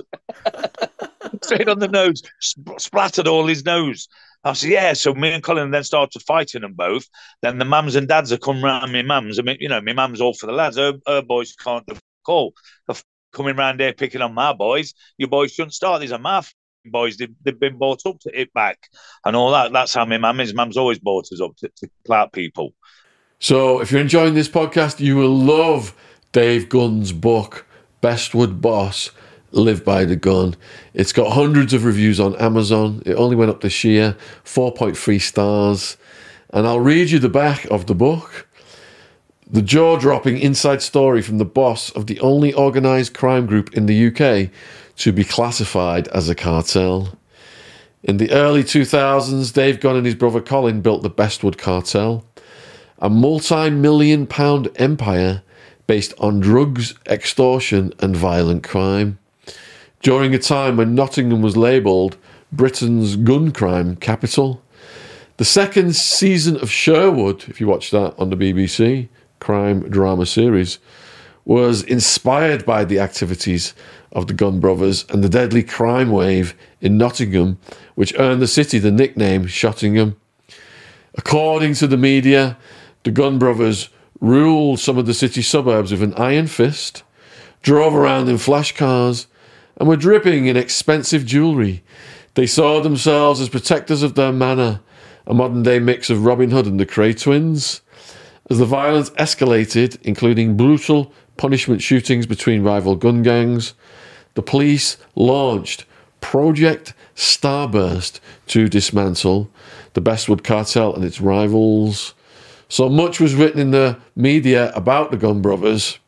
Straight on the nose, sp- splattered all his nose. I said, "Yeah." So me and Colin then started fighting them both. Then the mums and dads have come round me mums. I mean, you know, my mum's all for the lads. Her, her boys can't call. They're coming round here picking on my boys. Your boys shouldn't start. These are my boys. They've, they've been brought up to hit back and all that. That's how my mum is. Mum's always brought us up to, to clout people. So if you're enjoying this podcast, you will love Dave Gunn's book, Bestwood Boss, Live by the Gun. It's got hundreds of reviews on Amazon. It only went up this year, four point three stars. And I'll read you the back of the book. The jaw-dropping inside story from the boss of the only organised crime group in the U K to be classified as a cartel. In the early two thousands, Dave Gunn and his brother Colin built the Bestwood Cartel, a multi-million pound empire based on drugs, extortion and violent crime. During a time when Nottingham was labelled Britain's gun crime capital. The second season of Sherwood, if you watch that on the B B C, crime drama series, was inspired by the activities of the Gunn brothers and the deadly crime wave in Nottingham, which earned the city the nickname Shottingham. According to the media, the Gunn brothers ruled some of the city suburbs with an iron fist, drove around in flash cars, and were dripping in expensive jewellery. They saw themselves as protectors of their manor, a modern-day mix of Robin Hood and the Kray twins. As the violence escalated, including brutal punishment shootings between rival gun gangs, the police launched Project Starburst to dismantle the Bestwood Cartel and its rivals. So much was written in the media about the Gunn brothers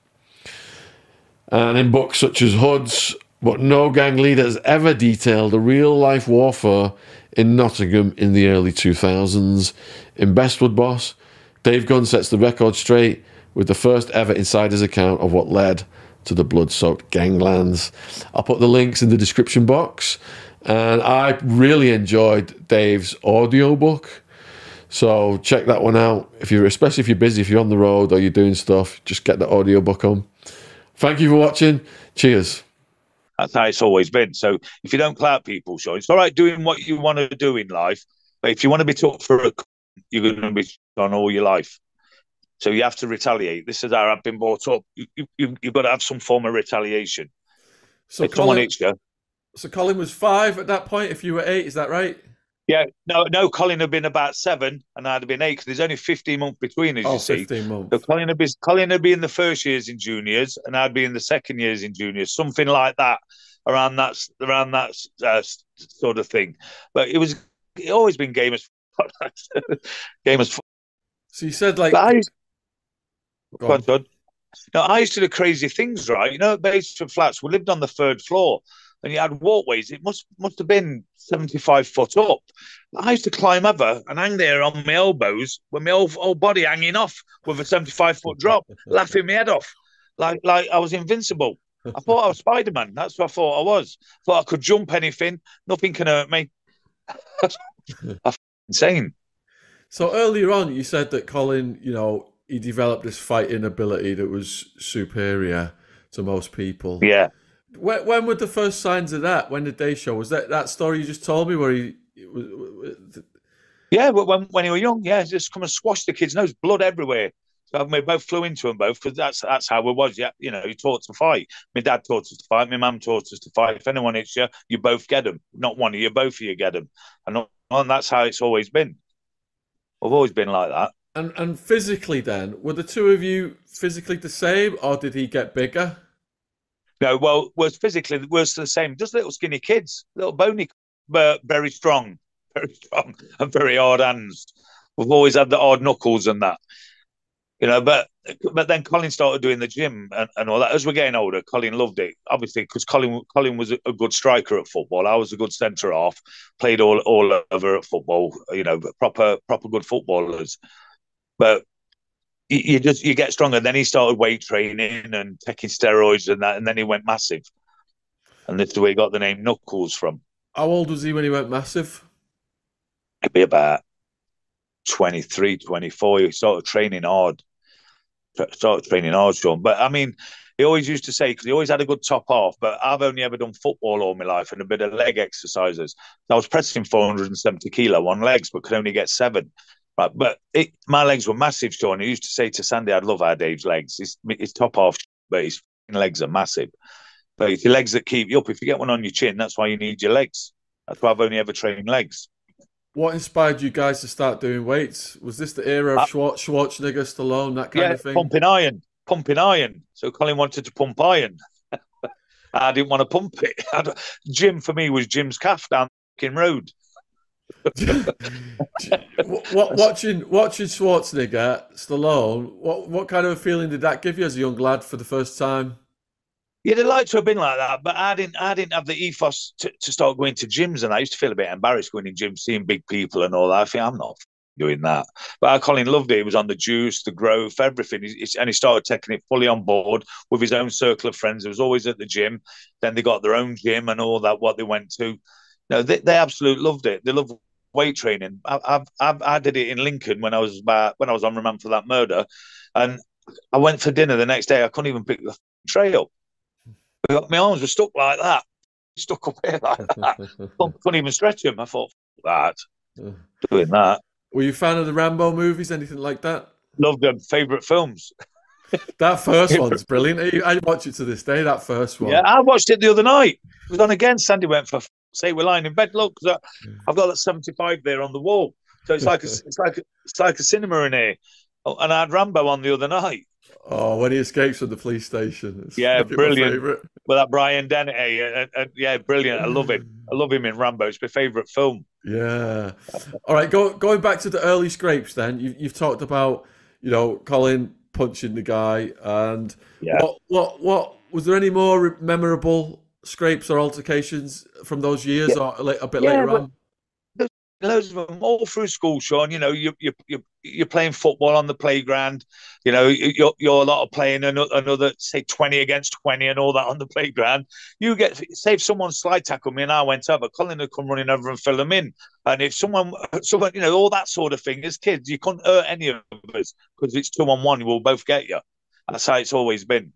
and in books such as Hoods, but no gang leader has ever detailed the real-life warfare in Nottingham in the early two thousands. In Bestwood Boss, Dave Gunn sets the record straight with the first ever insider's account of what led to the blood-soaked ganglands. I'll put the links in the description box. And I really enjoyed Dave's audiobook. So check that one out. If you're, especially if you're busy, if you're on the road or you're doing stuff, just get the audiobook on. Thank you for watching. Cheers. That's how it's always been. So if you don't clout people, Sean, it's all right doing what you want to do in life. But if you want to be took for a, you're going to be on all your life. So you have to retaliate. This is how I've been brought up. You, you, you've got to have some form of retaliation. So if someone hits you. So Colin was five at that point, if you were eight, is that right? Yeah, no, no. Colin had been about seven, and I'd have been eight because there's only fifteen months between us. Oh, you see, fifteen months. So Colin would be Colin would be in the first years in juniors, and I'd be in the second years in juniors, something like that, around that around that uh, sort of thing. But it was it always been game as game as. So you said like. I, Go Go on. on. No, I used to do crazy things, right? You know, at Baseford Flats, we lived on the third floor, and you had walkways. It must must have been seventy-five foot up. I used to climb over and hang there on my elbows with my whole, whole body hanging off with a seventy-five foot drop, laughing my head off, like like I was invincible. I thought I was Spider-Man. That's what I thought I was. Thought I could jump anything. Nothing can hurt me. That's insane. So earlier on, you said that Colin, you know, he developed this fighting ability that was superior to most people. Yeah. When, when were the first signs of that? When did they show? Was that that story you just told me where he... It was, yeah, but when, when he was young, yeah, just come and squash the kid's nose, blood everywhere. So we both flew into them both because that's that's how it was. Yeah, you know, you taught to fight. My dad taught us to fight. My mum taught us to fight. If anyone hits you, you both get them. Not one of you, both of you get them. And, and that's how it's always been. I've always been like that. And and physically, then, were the two of you physically the same, or did he get bigger? No, well, was physically was the same. Just little skinny kids, little bony, but very strong, very strong, and very hard hands. We've always had the hard knuckles and that, you know. But but then Colin started doing the gym and, and all that. As we're getting older, Colin loved it, obviously, because Colin Colin was a, a good striker at football. I was a good centre half, played all all over at football, you know, proper proper good footballers. But you just you get stronger. Then he started weight training and taking steroids and that, and then he went massive. And that's where he got the name Knuckles from. How old was he when he went massive? He'd be about twenty-three, twenty-four. He started training hard. Started training hard, Sean. But I mean, he always used to say, because he always had a good top half, but I've only ever done football all my life and a bit of leg exercises. I was pressing four hundred seventy kilo on legs, but could only get seven. Right, but it, my legs were massive, Sean. He used to say to Sandy, I'd love our Dave's legs. His, his top half, but his legs are massive. But it's your legs that keep you up. If you get one on your chin, that's why you need your legs. That's why I've only ever trained legs. What inspired you guys to start doing weights? Was this the era of uh, Schwarz, Schwarzenegger, Stallone, that kind yeah, of thing? pumping iron, pumping iron. So Colin wanted to pump iron. I didn't want to pump it. Gym for me was Jim's calf down the road. what, watching watching Schwarzenegger, Stallone, what what kind of a feeling did that give you as a young lad for the first time? You'd have liked to have been like that, but I didn't. I didn't have the ethos to, to start going to gyms, and I used to feel a bit embarrassed going in gyms, seeing big people and all that. I think I'm not doing that. But Colin loved it. He was on the juice, the growth, everything, he, and he started taking it fully on board with his own circle of friends. He was always at the gym. Then they got their own gym and all that. What they went to. No, they, they absolutely loved it. They loved weight training. I, I've, I've, I did it in Lincoln when I was about, when I was on remand for that murder, and I went for dinner the next day. I couldn't even pick the tray up. My arms were stuck like that, stuck up here like that. Couldn't even stretch them. I thought, that doing that. Were you a fan of the Rambo movies? Anything like that? Loved them. Favourite films. That first one's brilliant. I watch it to this day. That first one. Yeah, I watched it the other night. It was on again. Sandy went for. Say we're lying in bed. Look, because I've got that seventy-five there on the wall, so it's like a, it's like a, it's like a cinema in here. Oh, and I had Rambo on the other night. Oh, when he escapes from the police station. It's yeah, brilliant. With that Brian Dennehy, uh, uh, yeah, brilliant. I love him. I love him in Rambo. It's my favourite film. Yeah. All right, go, going back to the early scrapes. Then you, you've talked about, you know, Colin punching the guy, and yeah. what what what was there any more memorable scrapes or altercations from those years, yeah. or a bit yeah, later on? There's loads of them all through school, Sean. You know, you you you you're playing football on the playground. You know, you're you're a lot of playing another, another say twenty against twenty and all that on the playground. You get say if someone slide tackled me and I went over, Colin would come running over and fill them in. And if someone someone you know all that sort of thing, as kids, you couldn't hurt any of us because it's two on one. We'll both get you. That's how it's always been.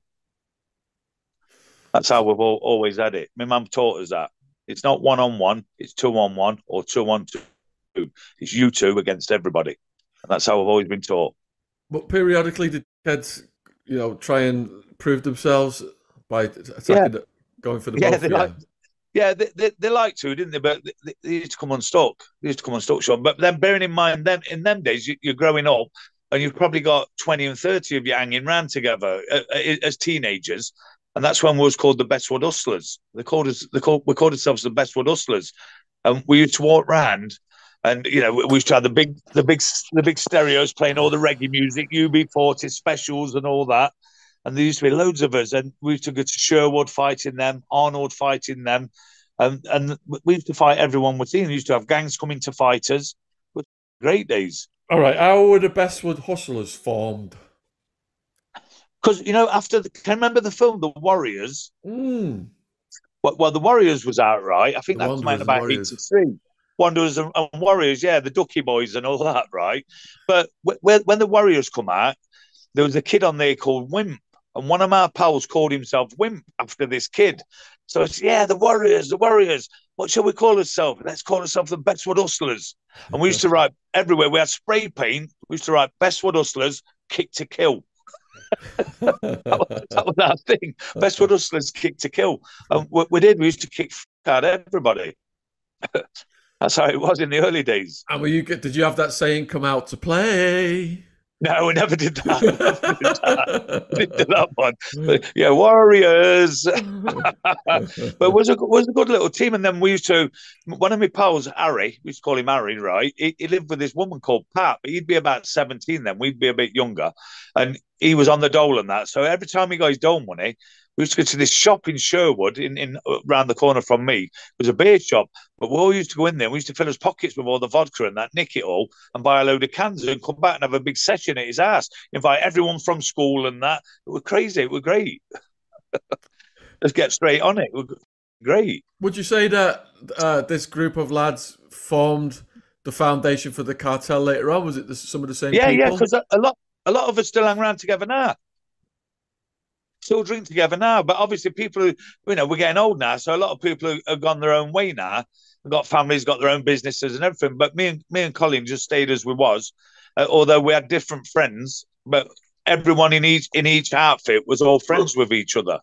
That's how we've all, always had it. My mum taught us that. It's not one on one, it's two on one or two on two. It's you two against everybody. And that's how I've always been taught. But periodically, did kids, you know, try and prove themselves by attacking, yeah. going for the yeah, both? They yeah, like, yeah, they, they, they like to, didn't they? But they, they used to come unstuck. They used to come unstuck, Sean. But then bearing in mind, then in them days, you, you're growing up and you've probably got twenty and thirty of you hanging around together uh, as teenagers. And that's when we was called the Bestwood Hustlers. They called us. They called. We called ourselves the Bestwood Hustlers, and we used to walk round, and you know, we used to have the big, the big, the big stereos playing all the reggae music, U B forty specials, and all that. And there used to be loads of us, and we used to go to Sherwood fighting them, Arnold fighting them, and and we used to fight everyone we'd seen. We used to have gangs coming to fight us. Great days. All right, how were the Bestwood Hustlers formed? Because, you know, after, the, can you remember the film, The Warriors? Mm. Well, well, The Warriors was out, right? I think the that came out about eighty-three. Wanderers and, and Warriors, yeah, the Ducky Boys and all that, right? But w- when the Warriors come out, there was a kid on there called Wimp. And one of my pals called himself Wimp after this kid. So it's, yeah, the Warriors, the Warriors. What shall we call ourselves? Let's call ourselves the Bestwood Hustlers. And we used to write everywhere. We had spray paint. We used to write Bestwood Hustlers, kick to kill. that, was, that was our thing. Bestwood Hustlers kick to kill. And what we did, we used to kick out everybody. That's how it was in the early days. And were you? Did you have that saying, "Come out to play"? No, we never did that. Never did that. We didn't do that one. But, yeah, Warriors. But it was a was a good little team. And then we used to. One of my pals, Harry, we used to call him Harry, right? He, he lived with this woman called Pat. But he'd be about seventeen then. We'd be a bit younger, and he was on the dole and that. So every time he got his dole money, we used to go to this shop in Sherwood, in, in around the corner from me. It was a beer shop, but we all used to go in there. We used to fill his pockets with all the vodka and that, nick it all, and buy a load of cans and come back and have a big session at his house. Invite everyone from school and that. It was crazy. It was great. Let's get straight on it. It was great. Would you say that uh, this group of lads formed the foundation for the cartel later on? Was it the, some of the same yeah, people? Yeah, yeah, because a, a lot, a lot of us still hang around together now. Still drink together now, but obviously people who, you know, we're getting old now, so a lot of people have gone their own way now. They've got families, got their own businesses and everything. But me and me and Colin just stayed as we was, uh, although we had different friends. But everyone in each in each outfit was all friends with each other.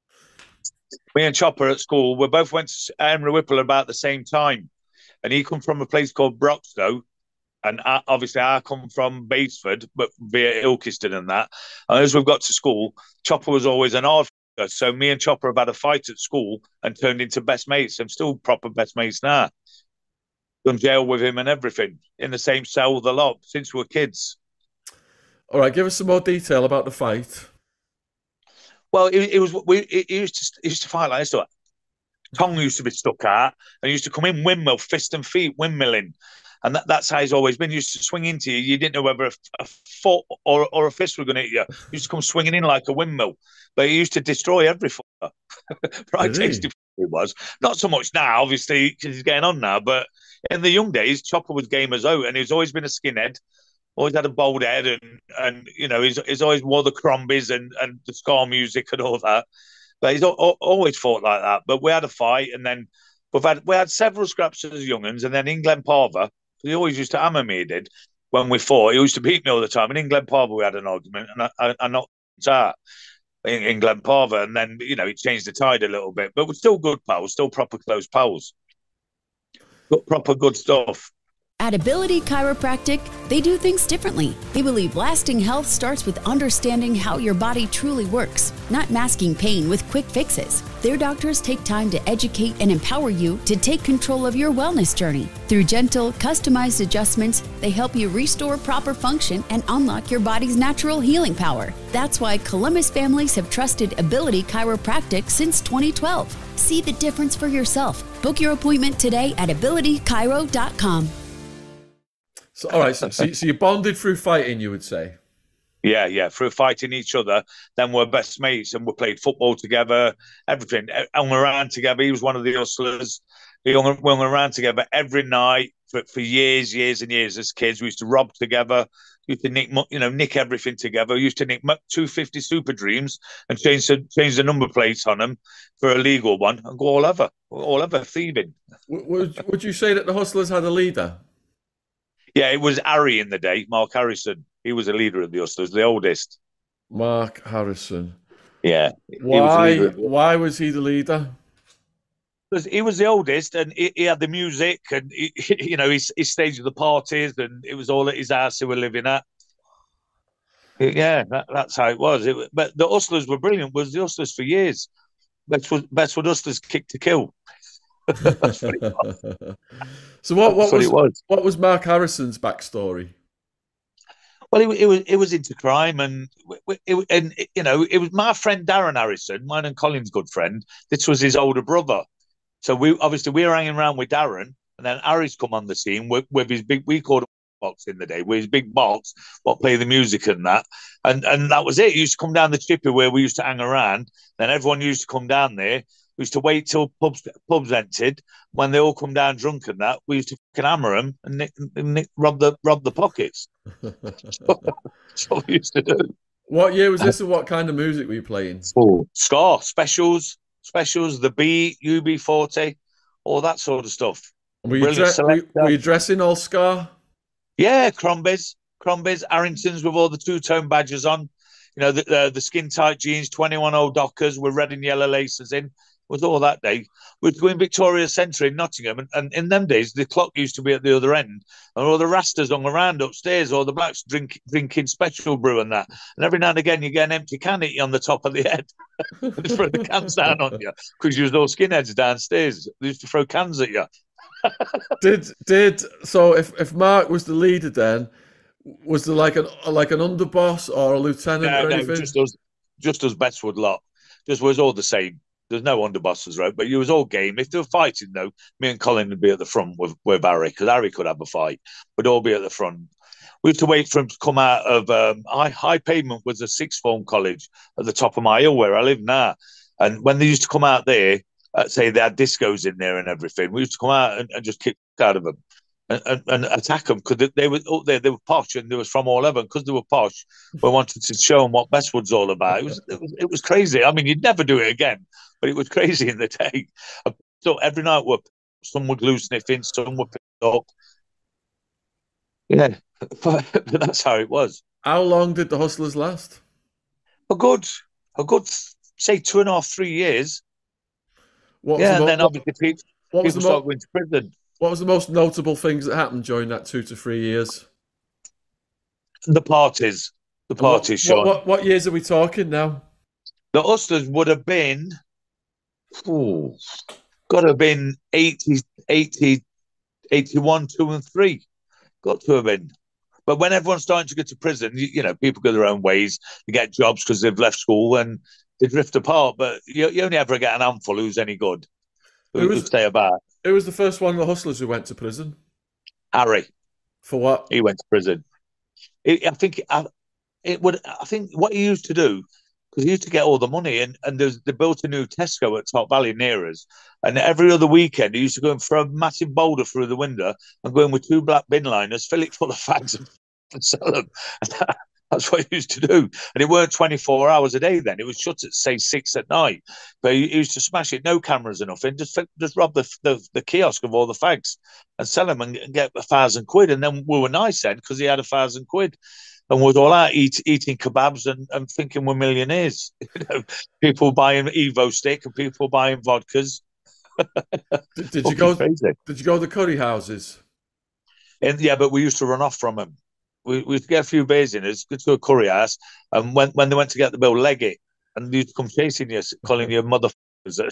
Me and Chopper at school, we both went to Emery Whipple about the same time, and he come from a place called Broxtowe. And I, obviously, I come from Baseford, but via Ilkeston and that. And as we've got to school, Chopper was always an hard fighter. So me and Chopper have had a fight at school and turned into best mates. I'm still proper best mates now. Done jail with him and everything. In the same cell with a lot since we were kids. All right, give us some more detail about the fight. Well, it, it was we. It, it used to it used to fight like this. Tongue used to be stuck out, and he used to come in windmill, fist and feet, windmilling. And that, that's how he's always been. He used to swing into you. You didn't know whether a, a foot or, or a fist were going to hit you. He used to come swinging in like a windmill. But he used to destroy every footer. Right, tasty he was. Not so much now, obviously, because he's getting on now. But in the young days, Chopper was game as out. And he's always been a skinhead. Always had a bald head. And, and you know, he's, he's always wore the Crombies and, and the ska music and all that. But he's al- always fought like that. But we had a fight. And then we've had, we had several scraps as young'uns. And then in Glenparva, he always used to hammer me, he did, when we fought. He used to beat me all the time. And in Glenparva, we had an argument, and I, I, I knocked him out in, in Glenparva. And then, you know, he changed the tide a little bit. But we're still good pals, still proper close pals. Got proper good stuff. At Ability Chiropractic, they do things differently. They believe lasting health starts with understanding how your body truly works, not masking pain with quick fixes. Their doctors take time to educate and empower you to take control of your wellness journey. Through gentle, customized adjustments, they help you restore proper function and unlock your body's natural healing power. That's why Columbus families have trusted Ability Chiropractic since twenty twelve. See the difference for yourself. Book your appointment today at ability chiro dot com. So, all right, so, so, so you bonded through fighting, you would say? Yeah, yeah, through fighting each other. Then we're best mates and we played football together, everything. Hung around together. He was one of the hustlers. We hung, we hung around together every night for, for years, years and years as kids. We used to rob together. We used to nick, you know, nick everything together. We used to nick two fifty Super Dreams and change the, change the number plates on them for a legal one and go all over, all over thieving. Would, would you say that the hustlers had a leader? Yeah, it was Harry in the day, Mark Harrison. He was a leader of the hustlers, the oldest. Mark Harrison. Yeah. Why? Was why was he the leader? Because he was the oldest, and he, he had the music, and he, you know, he, he staged the parties, and it was all at his house he were living at. Yeah, that, that's how it was. It, but the hustlers were brilliant. Was the hustlers for years. Bestwood, Bestwood Hustlers kick to kill. That's what it was. So what, what, was, what, was. what was Mark Harrison's backstory? Well, it, it was it was into crime, and it, and you know, it was my friend Darren Harrison, mine and Colin's good friend. This was his older brother, so we obviously we were hanging around with Darren, and then Harry's come on the scene with, with his big. We called him box in the day, with his big box, what play the music and that, and and that was it. He used to come down the chippy where we used to hang around. Then everyone used to come down there. We used to wait till pubs pubs emptied. When they all come down drunk and that, we used to fucking hammer them and nick, nick, rob the rob the pockets. That's what we used to do. What year was this, and what kind of music were you playing? Oh, ska, specials, specials, the B, U B forty, all that sort of stuff. Were you, dre- were, were you dressing all ska? Yeah, Crombies, Crombies, Arringtons with all the two-tone badges on. You know, the, the, the skin-tight jeans, twenty-one old Dockers with red and yellow laces in. It was all that day. We'd go in Victoria Centre in Nottingham, and, and in them days, the clock used to be at the other end, and all the rastas hung around upstairs, or the blacks drink, drinking special brew and that. And every now and again, you get an empty can at you on the top of the head. They throw the cans down on you, because you was all skinheads downstairs. They used to throw cans at you. Did did so? If if Mark was the leader, then was there like an like an underboss or a lieutenant No, or no, anything? just us, just us Bestwood lot. Just was all the same. There's no underbosses, right? But you was all game. If they were fighting, though, me and Colin would be at the front with, with Harry, because Harry could have a fight. We'd all be at the front. We used to wait for him to come out of um, high, high Pavement was a sixth form college at the top of my hill where I live now. And when they used to come out there, uh, say they had discos in there and everything, we used to come out and, and just kick out of them and, and, and attack them, because they, they were oh, they, they were posh, and they was from all over. Because they were posh, we wanted to show them what Bestwood's all about. It was, it was it was crazy. I mean, you'd never do it again, but it was crazy in the day. So every night, were some were glue sniffing, some were picked up. Yeah, but, but that's how it was. How long did the Hustlers last? A good, a good, say two and a half, three years. What Yeah, the and then mo- obviously people, what was people the mo- started going to prison. What was the most notable things that happened during that two to three years? The parties, the And what- parties, Sean. What, what, what years are we talking now? The Hustlers would have been, ooh, got to have been eighty, eighty, eighty-one, two and three. Got to have been. But when everyone's starting to go to prison, you, you know, people go their own ways. They get jobs because they've left school and they drift apart. But you, you only ever get an handful who's any good, who, Who who was- stay about. Who was the first one of the Hustlers who went to prison? Harry, For what? he went to prison. It, I think I, it would. I think what he used to do, because he used to get all the money, and and there's, they built a new Tesco at Top Valley near us, and every other weekend he used to go and throw a massive boulder through the window and go in with two black bin liners, fill it full of fags, and, and sell them. That's what he used to do, and it weren't twenty-four hours a day. Then it was shut at say six at night, but he, he used to smash it, no cameras or nothing, just just rob the, the the kiosk of all the fags and sell them and, and get a thousand quid. And then we were nice then because he had a thousand quid. And we was all out eat, eating kebabs and, and thinking we're millionaires. You know, people buying Evo stick and people buying vodkas. Did, did you go? Crazy. Did you go to the curry houses? And yeah, but we used to run off from them. We, we used to get a few beers in us, go to a curry house, and when, when they went to get the bill, leg it, and they used to come chasing you, calling you motherfuckers.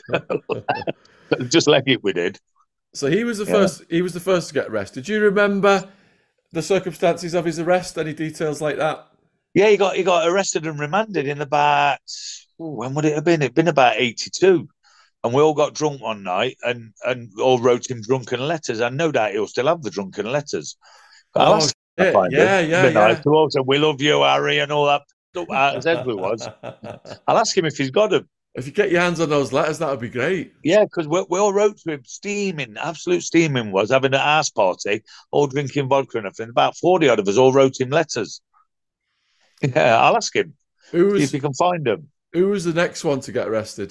Just leg it, we did. So he was the Yeah. first. He was the first to get arrested. Do you remember the circumstances of his arrest? Any details like that? Yeah, he got he got arrested and remanded in about ooh, when would it have been? It'd been about eighty-two, and we all got drunk one night and and all wrote him drunken letters. And no doubt he'll still have the drunken letters. I'll Oh, ask him yeah, to find yeah, it. yeah, It'd be nice yeah. to also, we love you, Harry, and all that stuff out as Edward was. I'll ask him if he's got them. If you get your hands on those letters, that would be great. Yeah, because we, we all wrote to him, steaming, absolute steaming was, having an ass party, all drinking vodka and everything. About forty odd of us all wrote him letters. Yeah, I'll ask him, Who see if was he can find them. who was the next one to get arrested?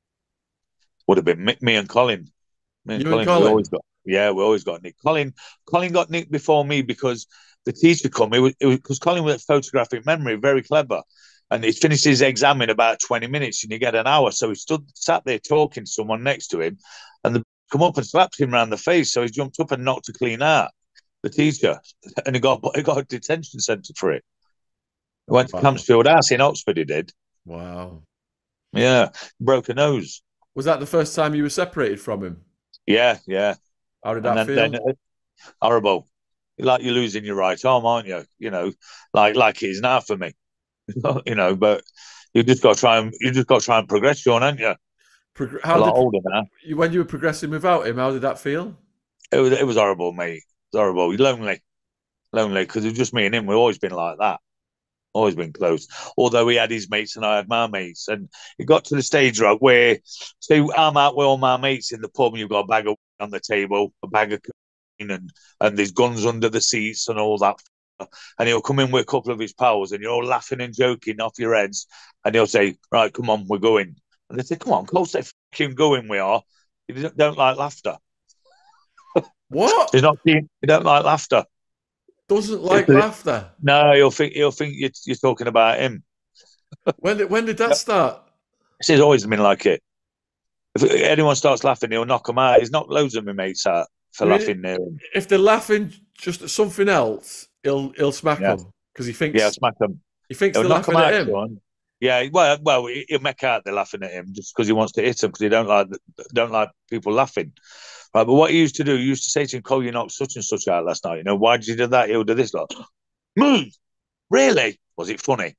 Would have been me, me and Colin. Me and You and Colin, we Colin? always got, yeah, we always got Nick. Colin, Colin got Nick before me because the teacher come. It was because Colin was photographic memory, very clever, and he finished his exam in about twenty minutes, and you get an hour. So he stood, sat there talking to someone next to him, and they come up and slapped him around the face. So he jumped up and knocked a clean out, the teacher, and he got he got a detention centre for it. He went to Wow. Campsfield House in Oxford. He did, Wow. yeah, broke a nose. Was that the first time you were separated from him? Yeah, yeah. How did And that then, feel? then horrible. Like you're losing your right arm, aren't you? You know, like like it is now for me. You know, but you just got to try and you just got to try and progress, Sean, haven't you? Prog- A how lot did older now. you, when you were progressing without him? How did that feel? It was it was horrible, mate. It was horrible. You're lonely, lonely because it was just me and him. We've always been like that. Always been close. Although he had his mates and I had my mates, and it got to the stage right where, say, I'm out with all my mates in the pub, and you've got a bag of on the table, a bag of cocaine, and and there's guns under the seats and all that. And he'll come in with a couple of his pals, and you're all laughing and joking off your heads, and he'll say, "Right, come on, we're going." And they say, "Come on, close they fucking going, we are." You don't, don't like laughter. What? He's not. You don't like laughter. doesn't like laughter. No, he'll think he'll think you're, you're talking about him. When did when did that start? He's always been like it. If anyone starts laughing, he'll knock them out. He's knocked loads of my mates out for I mean, laughing near him. If they're laughing just at something else, he'll he'll smack Yeah. them because he thinks Yeah, smack them. he thinks He'll they're knock them laughing out. at him. Sean. Yeah, well, well, he'll make out they're laughing at him just because he wants to hit them because he don't like don't like people laughing. Right, but what he used to do, he used to say to him, "Cole, you knocked such and such out last night. You know, why did you do that? He'll do this, like, move. Really? Was it funny?"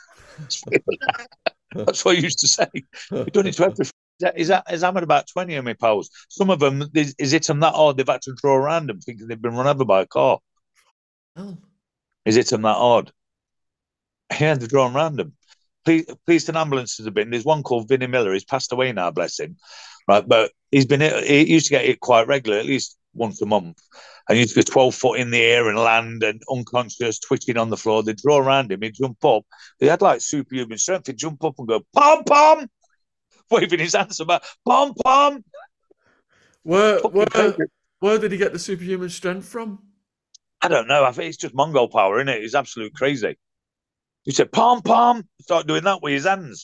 That's what he used to say. He's done it to everything. He's, he's hammered about twenty of my pals. Some of them, he's hit them that hard, they've had to draw around them thinking they've been run over by a car. Oh. He's hit them that hard. He had to draw them around them. Police, police and ambulances have been. There's one called Vinnie Miller. He's passed away now, bless him. Right, but he's been. He used to get hit quite regularly, at least once a month. And he used to go twelve foot in the air and land and unconscious, twitching on the floor. They'd draw around him. He'd jump up. He had like superhuman strength. He'd jump up and go, pom, pom, waving his hands about, pom, pom. Where, where, where did he get the superhuman strength from? I don't know. I think it's just Mongol power, isn't it? He's absolute crazy. He said, pom, pom. Start doing that with his hands.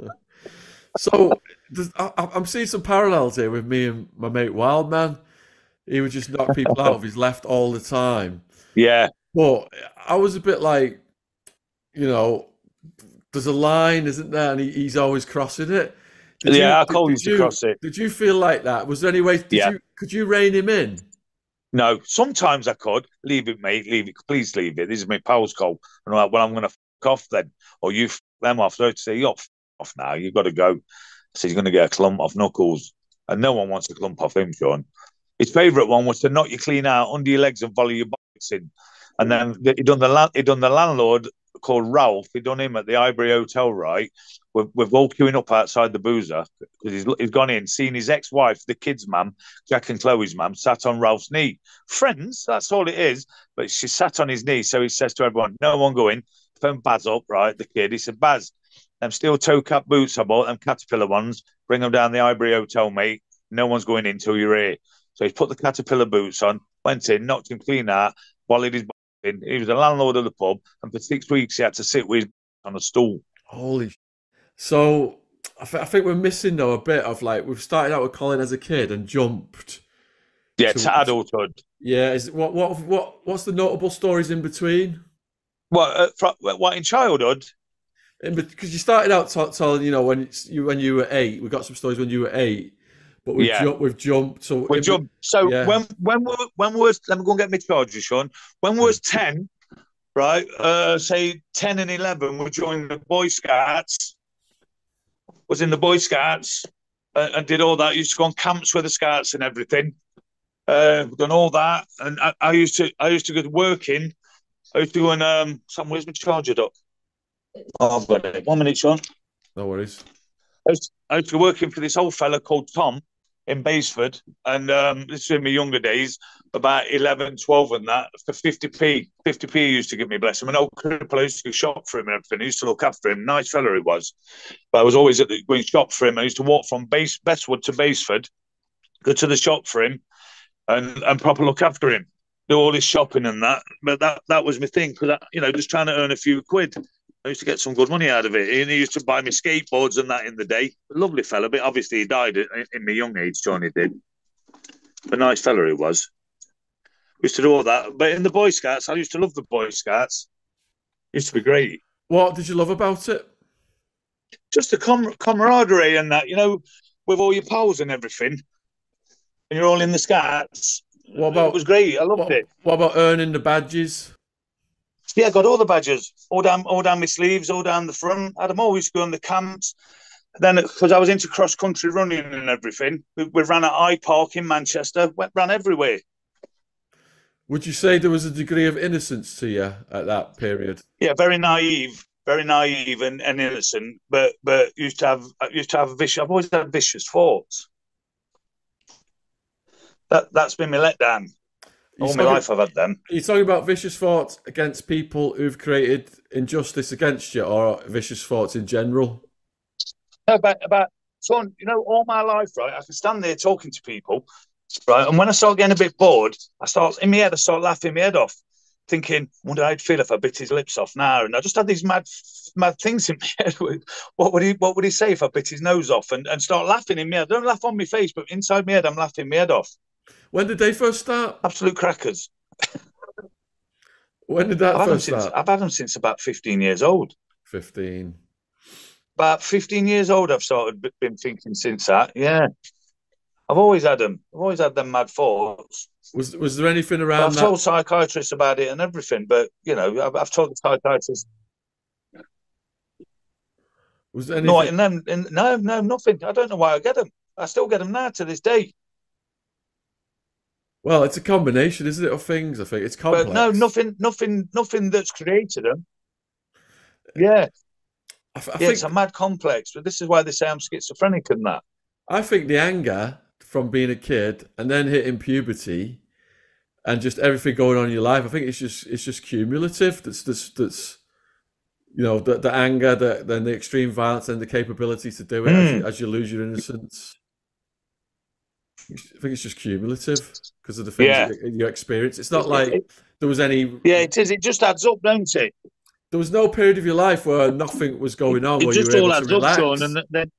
So I, I'm seeing some parallels here with me and my mate Wildman. He would just knock people out of his left all the time. Yeah. But I was a bit like, you know, there's a line, isn't there? And he, he's always crossing it. Did yeah, you, I call you to cross it. Did you feel like that? Was there any way? Did yeah. you, could you rein him in? No, sometimes I could. Leave it, mate. Leave it. Please leave it. This is my pal's call. And I'm like, well, I'm going to f off then. Or you f them off. So I'd say, you're f off now. You've got to go. So he's going to get a clump off Knuckles. And no one wants a clump off him, Sean. His favourite one was to knock you clean out under your legs and volley your box in. And then he done the he done the landlord called Ralph. He done him at the Ivory Hotel, right? We're, we're all queuing up outside the boozer because he's, he's gone in, seen his ex-wife, the kids' mum, Jack and Chloe's mum, sat on Ralph's knee. Friends, that's all it is. But she sat on his knee, so he says to everyone, no one go in. Phone Baz up, right, the kid. He said, Baz, them steel toe cap boots I bought, them Caterpillar ones, bring them down the Ivory Hotel, mate. No one's going in till you're here. So he's put the Caterpillar boots on, went in, knocked him clean out, volleyed his in. He was the landlord of the pub, and for six weeks he had to sit with his on a stool. Holy. So I, th I think we're missing though a bit of like we've started out with Colin as a kid and jumped. Yeah, to, to adulthood. Yeah, is what what what what's the notable stories in between? What uh, from, what in childhood? Because you started out telling, you know, when it's, you when you were eight, we got some stories when you were eight. But we've, yeah. jumped, we've jumped. So we've jumped. So yeah. when when we when we was let me go and get my charger, Sean. When we was ten, right? Uh, say ten and eleven, we joined the Boy Scouts. Was in the Boy Scouts uh, and did all that. Used to go on camps with the Scouts and everything. Uh, done all that, and I, I used to I used to go to working. I used to go and um. Sam, where's my charger, Doc? Oh, I've got it. One minute, Sean. No worries. I was, I was working for this old fella called Tom in Baseford, and um, this was in my younger days, about eleven, twelve and that, for fifty p. fifty p he used to give me, bless him. An old cripple, I used to shop for him and everything. I used to look after him. Nice fella he was. But I was always at the, going shop for him. I used to walk from Base, Bestwood to Baseford, go to the shop for him, and, and proper look after him. Do all his shopping and that. But that, that was my thing, because, you know, just trying to earn a few quid. I used to get some good money out of it. And he used to buy me skateboards and that in the day. Lovely fella, but obviously he died in, in my young age, Johnny did. But nice fella he was. We used to do all that. But in the Boy Scouts, I used to love the Boy Scouts. It used to be great. What did you love about it? Just the com camaraderie and that, you know, with all your pals and everything. And you're all in the Scouts. What about, it was great. I loved what, it. What about earning the badges? Yeah, I got all the badges, all down, all down my sleeves, all down the front. I had them all. We used to go on the camps. Then, because I was into cross-country running and everything, we, we ran at I Park in Manchester, went, ran everywhere. Would you say there was a degree of innocence to you at that period? Yeah, very naive, very naive and, and innocent, but but used to have used to have vicious. I've always had vicious thoughts. That that's been my letdown. All my life I've had them. Are you talking about vicious thoughts against people who've created injustice against you, or vicious thoughts in general? No, about, about so, you know, all my life, right, I can stand there talking to people, right, and when I start getting a bit bored, I start, in my head, I start laughing my head off. thinking, wonder how I'd feel if I bit his lips off now. And I just had these mad, mad things in my head. What would he, what would he say if I bit his nose off? And, and start laughing in my head. I don't laugh on my face, but inside my head, I'm laughing my head off. When did they first start? Absolute crackers. When did that I've first since, start? I've had them since about fifteen years old. fifteen. About fifteen years old, I've sort of been thinking since that. Yeah. I've always had them. I've always had them mad thoughts. Was was there anything around I've that? told psychiatrists about it and everything, but, you know, I've, I've told the psychiatrists. Was there anything? No, and then, and no, no, nothing. I don't know why I get them. I still get them now to this day. Well, it's a combination, isn't it, of things? I think it's complex. But no, nothing, nothing, nothing that's created them. Yeah, I, I yeah, think it's a mad complex. But this is why they say I'm schizophrenic and that. I think the anger from being a kid and then hitting puberty and just everything going on in your life, I think it's just it's just cumulative. That's that's that's you know the the anger, the then the extreme violence, and the capability to do it Mm. as, you, as you lose your innocence. I think it's just cumulative because of the things Yeah. that you experience. It's not It- like it- there was any. Yeah, it is. It just adds up, don't it? There was no period of your life where nothing was going on. It where just you were all able adds to up, relax. Sean, and then.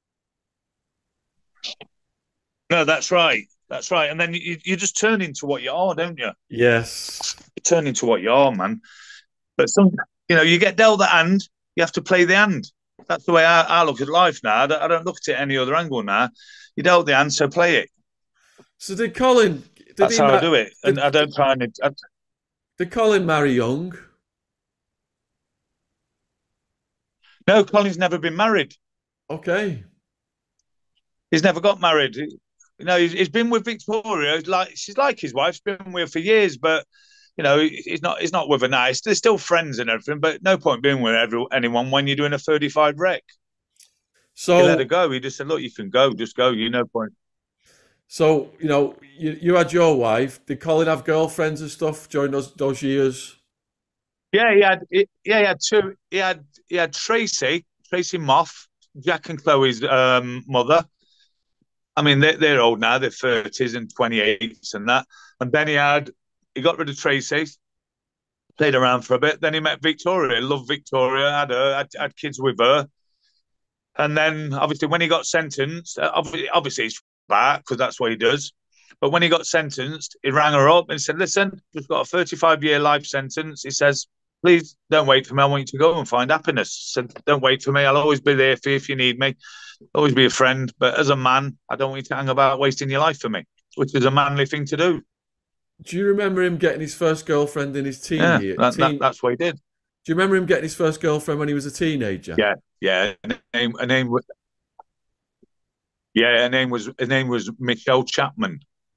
No, that's right. That's right. And then you, you just turn into what you are, don't you? Yes. You turn into what you are, man. But some, you know, you get dealt the hand, you have to play the hand. That's the way I, I look at life now. I don't, I don't look at it any other angle now. You dealt the hand, so play it. So did Colin? Did That's he how ma- I do it. And did- I don't try and. I, Did Colin marry young? no, Colin's never been married. Okay. He's never got married. You know, he's, he's been with Victoria. He's like she's like his wife. He's been with her for years, but you know, he's not. He's not with her now. They're still friends and everything. But no point being with every, anyone when you're doing a thirty-five wreck. So He let her go. He just said, "Look, you can go. Just go. You no point." So, you know, you, you had your wife. Did Colin have girlfriends and stuff during those those years? Yeah, he had. He, yeah, he had two. He had. He had Tracy, Tracy Moff, Jack and Chloe's um, mother. I mean, they're, they're old now. They're thirties and twenty-eights and that. And then he had. He got rid of Tracy, played around for a bit. Then he met Victoria. Loved Victoria. Had her. Had, had kids with her. And then, obviously, when he got sentenced, obviously, obviously he's back because that's what he does. But when he got sentenced, he rang her up and said, "Listen, we've got a thirty-five year life sentence." He says, "Please don't wait for me. I want you to go and find happiness." He said, "Don't wait for me. I'll always be there for you if you need me. Always be a friend. But as a man, I don't want you to hang about wasting your life for me," which is a manly thing to do. Do you remember him getting his first girlfriend in his teen Yeah, year? that, teen- that, that's what he did. Do you remember him getting his first girlfriend when he was a teenager? Yeah, yeah. Her name, her name was, yeah, her name was, her name was Michelle Chapman.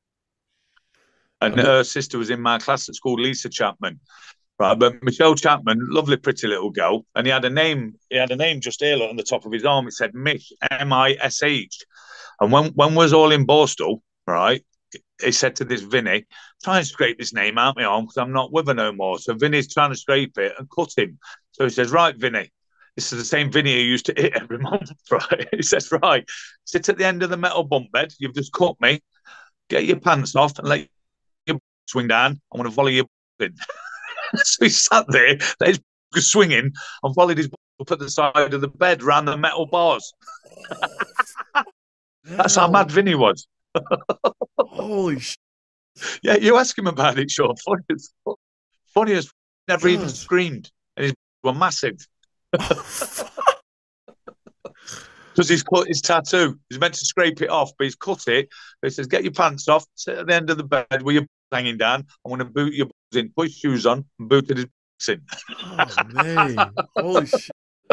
And And what- her sister was in my class at school, Lisa Chapman. Right, but Michelle Chapman, lovely, pretty little girl, and he had a name. He had a name just here on the top of his arm. It said Mish, M I S H. And when when we was all in Borstal, right, he said to this Vinny, "Try and scrape this name out my arm because I'm not with her no more." So Vinny's trying to scrape it and cut him. So he says, "Right, Vinny." This is the same Vinny who used to hit every month, right? He says, "Right, sit at the end of the metal bunk bed. You've just cut me. Get your pants off and let your swing down. I want to volley your in." So he sat there, let his swinging, and volleyed his up at the side of the bed round the metal bars. That's how mad Vinny was. Holy sh! Yeah, you ask him about it, Sean. Funny as, funny as never even God. screamed, and his were massive. Because he's cut his tattoo. He's meant to scrape it off, but he's cut it. But he says, "Get your pants off, sit at the end of the bed with your hanging down. I want to boot your in, put his shoes on, and booted his in." Oh, man. Holy sh!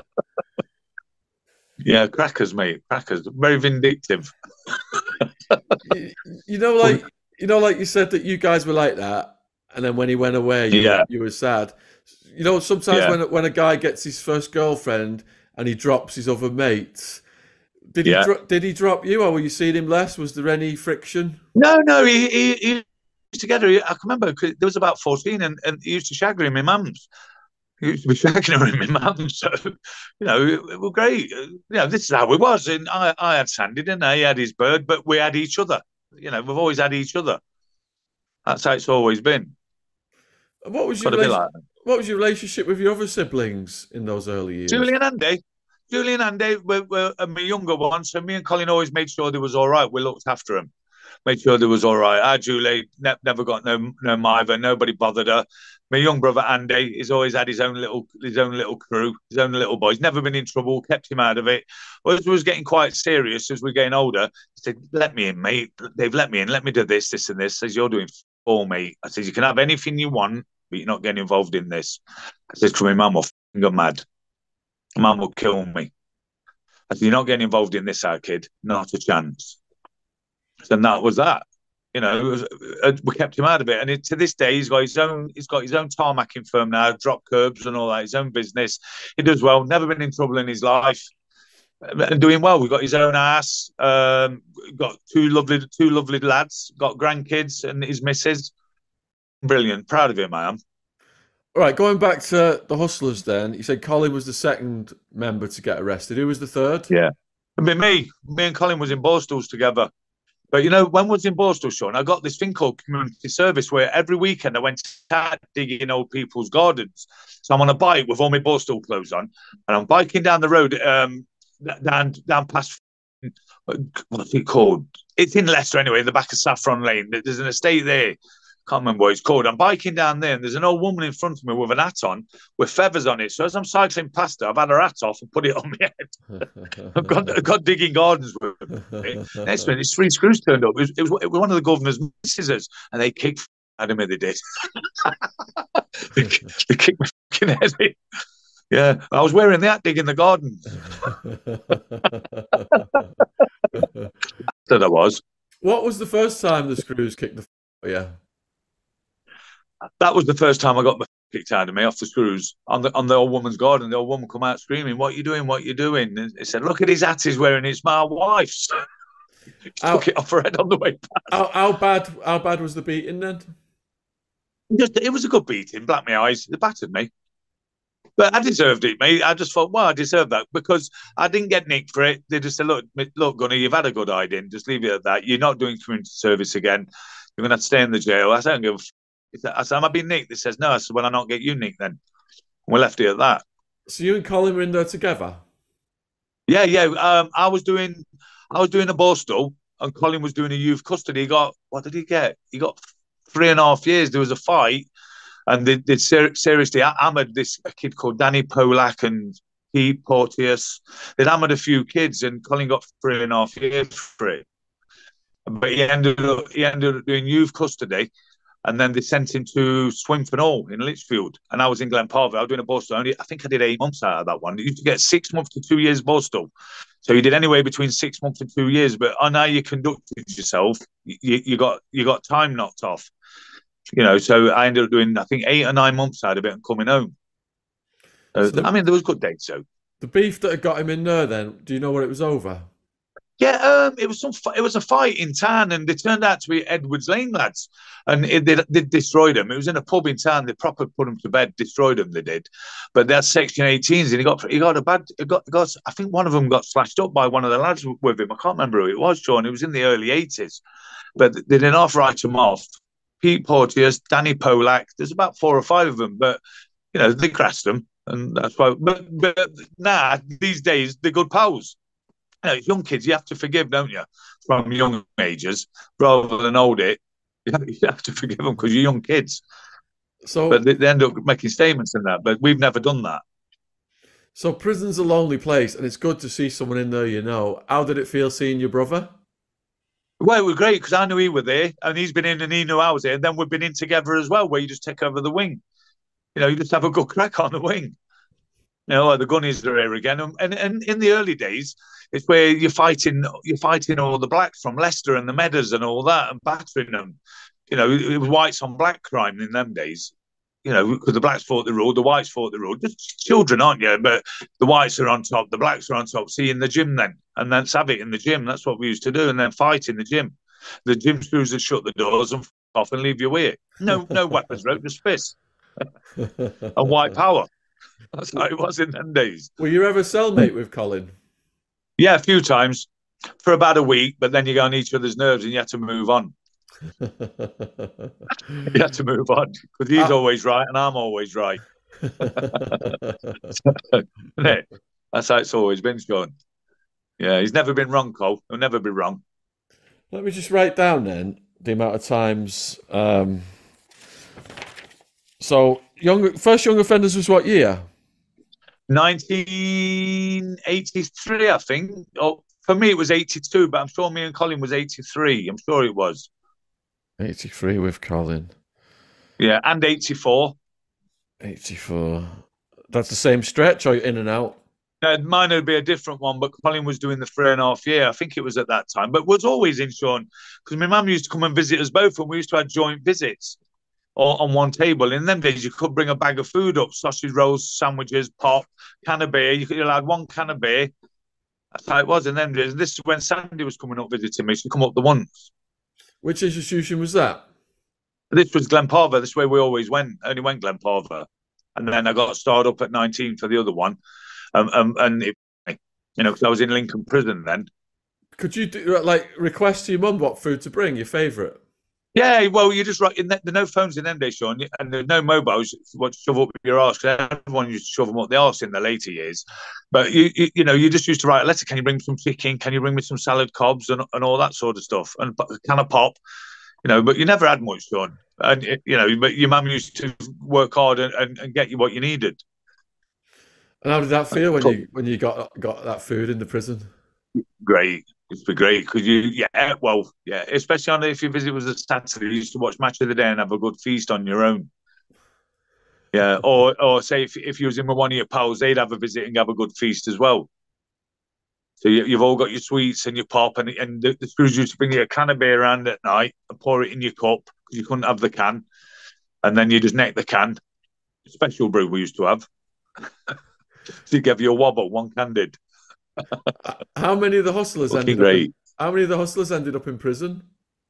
Yeah, crackers, mate. Crackers. Very vindictive. You, you know, like you know, like you said that you guys were like that, and then when he went away, you, Yeah. you were sad. You know, sometimes Yeah. when when a guy gets his first girlfriend and he drops his other mates, did Yeah. he dro- did he drop you, or were you seeing him less? Was there any friction? No, no, he, he, he used together. I can remember 'cause there was about fourteen, and, and he used to shag her in my mum's. He used to be shagging her in my mum's. So, you know, it, it was great. You know, this is how it was. And I, I had Sandy, didn't I? He had his bird, but we had each other. You know, we've always had each other. That's how it's always been. What was your Got to be relation- like that. What was your relationship with your other siblings in those early years? Julie and Andy. Julie and Andy were, were my younger ones, so me and Colin always made sure they was all right. We looked after them, made sure they was all right. Our Julie ne- never got no no mither, nobody bothered her. My young brother Andy, he's always had his own little his own little crew, his own little boys. Never been in trouble, kept him out of it. Well, as we was getting quite serious as we're getting older, he said, "Let me in, mate. They've let me in. Let me do this, this, and this." Says, "You're doing all, mate." I says, "You can have anything you want, but you're not getting involved in this." I says, "To my mum, I'll go mad. Mum will kill me." I said, "You're not getting involved in this, our kid. Not a chance." And that was that. You know, it was, uh, we kept him out of it. And it, to this day, he's got his own. He's got his own tarmacking firm now, drop curbs and all that. His own business. He does well. Never been in trouble in his life, and doing well. We've got his own house. Um, got two lovely, two lovely lads. Got grandkids and his missus. Brilliant. Proud of him, I am. All right, going back to the Hustlers then, you said Colin was the second member to get arrested. Who was the third? Yeah. I mean, me. Me and Colin was in Borstall's together. But, you know, when I was in Borstal, Sean, I got this thing called community service where every weekend I went out digging old people's gardens. So I'm on a bike with all my Borstal clothes on, and I'm biking down the road, um, down down past, what's it called? It's in Leicester anyway, the back of Saffron Lane. There's an estate there. Can't remember what it's called. I'm biking down there, and there's an old woman in front of me with an hat on, with feathers on it. So as I'm cycling past her, I've had her hat off and put it on my head. I've got, I've got digging gardens with me. Next minute, it's three screws turned up. It was, it was, it was one of the governor's scissors, and they kicked out of me. They did. they, they kicked my fucking head in. Yeah, I was wearing that digging the gardens. That I was. What was the first time the screws kicked the f- yeah? That was the first time I got my kicked out of me off the screws on the on the old woman's garden. The old woman come out screaming, "What are you doing? What are you doing?" And he said, "Look at his hat he's wearing. It's my wife's." How, took it off her head on the way back. How, how bad? How bad was the beating then? Just, it was a good beating. Black my eyes. They battered me, but I deserved it, mate. I just thought, well, I deserved that because I didn't get nicked for it. They just said, "Look, look, Gunnar, you've had a good hiding. Just leave it at that. You're not doing community service again. You're gonna have to stay in the jail." I said, "I don't give a." I said, "Am I being nicked?" They says, "No." I said, "Well, I not get you nicked then." And we left it at that. So you and Colin were in there together? Yeah, yeah. Um, I was doing, I was doing a Borstal, and Colin was doing a youth custody. He got, what did he get? He got three and a half years. There was a fight, and they they ser- seriously hammered this a kid called Danny Polak and Pete Porteous. They'd hammered a few kids, and Colin got three and a half years for it. But he ended up, he ended up doing youth custody. And then they sent him to Swinford Hall in Lichfield. And I was in Glenparva. I was doing a Borstal. Only, I think I did eight months out of that one. You used to get six months to two years Borstal. So you did anywhere between six months and two years. But on how you conducted yourself, you, you got you got time knocked off. You know, so I ended up doing, I think, eight or nine months out of it and coming home. Uh, so, I mean, there was good dates, so. The beef that had got him in there then, do you know what it was over? Yeah, um, it was some. It was a fight in town, and they turned out to be Edwards Lane lads, and it, they, they destroyed him. It was in a pub in town. They proper put him to bed, destroyed him. They did, but they're Section eighteens, and he got he got a bad. He got, got I think one of them got slashed up by one of the lads with him. I can't remember who it was, John. It was in the early eighties, but they didn't half write him off. Pete Porteous, Danny Polak. There's about four or five of them, but you know they crashed them, and that's why. But, but now nah, these days they're good pals. You know, young kids, you have to forgive, don't you? From young ages, rather than old it, you have, you have to forgive them because you're young kids. So, but they, they end up making statements in that. But we've never done that. So prison's a lonely place, and it's good to see someone in there. You know, how did it feel seeing your brother? Well, it was great because I knew he was there, and he's been in, and he knew I was there, and then we've been in together as well, where you just take over the wing. You know, you just have a good crack on the wing. You know, the gunnies are here again, and and in the early days. It's where you're fighting, you're fighting all the blacks from Leicester and the Meadows and all that, and battering them. You know, it was whites on black crime in them days. You know, because the blacks fought the road, the whites fought the road. Just children, aren't you? But the whites are on top, the blacks are on top. See in the gym then, and then have it in the gym. That's what we used to do, and then fight in the gym. The gym screws would shut the doors and off and leave you here. No, no weapons, rope, just fists and white power. That's how it was in them days. Were you ever cellmate with Colin? Yeah, a few times for about a week, but then you go on each other's nerves and you have to move on. You have to move on because he's Ah. always right and I'm always right. Isn't it? That's how it's always been, Sean. Yeah, he's never been wrong, Cole. He'll never be wrong. Let me just write down then the amount of times. Um, so, young first Young Offenders was what year? nineteen eighty-three, I think. Oh, for me, it was eighty-two, but I'm sure me and Colin was eighty-three. I'm sure it was. eighty-three with Colin. Yeah, and eighty-four. eighty-four. That's the same stretch, or in and out? Uh, mine would be a different one, but Colin was doing the three and a half year. I think it was at that time, but was always in, Sean, because my mum used to come and visit us both, and we used to have joint visits or on one table. In them days, you could bring a bag of food up: sausage rolls, sandwiches, pop, can of beer. You could you had one can of beer. That's how it was in them days. And this is when Sandy was coming up visiting me. She come up the once. Which institution was that? This was Glenparva. This is where we always went. Only went Glenparva, and then I got started up at nineteen for the other one. Um, um, and it, you know, because I was in Lincoln Prison then. Could you do, like request to your mum what food to bring? Your favourite? Yeah, well, you just write. In the, there are no phones in them days, Sean, and there's no mobiles. What shove up your arse? Because everyone used to shove them up the arse in the later years. But you, you, you know, you just used to write a letter. Can you bring me some chicken? Can you bring me some salad cobs and and all that sort of stuff? And a can of pop, you know. But you never had much, Sean. And you know, but your mum used to work hard and, and, and get you what you needed. And how did that feel when you when you got got that food in the prison? Great. It's been great because you, yeah, well, yeah, especially on if your visit was a Saturday, you used to watch Match of the Day and have a good feast on your own. Yeah, or or say if if you was in with one of your pals, they'd have a visit and have a good feast as well. So you, you've all got your sweets and your pop, and and the, the screws used to bring you a can of beer around at night and pour it in your cup because you couldn't have the can, and then you just neck the can. Special brew we used to have. So you gave you a wobble, one can did. How many of the hustlers Looking ended great. up in, how many of the hustlers ended up in prison?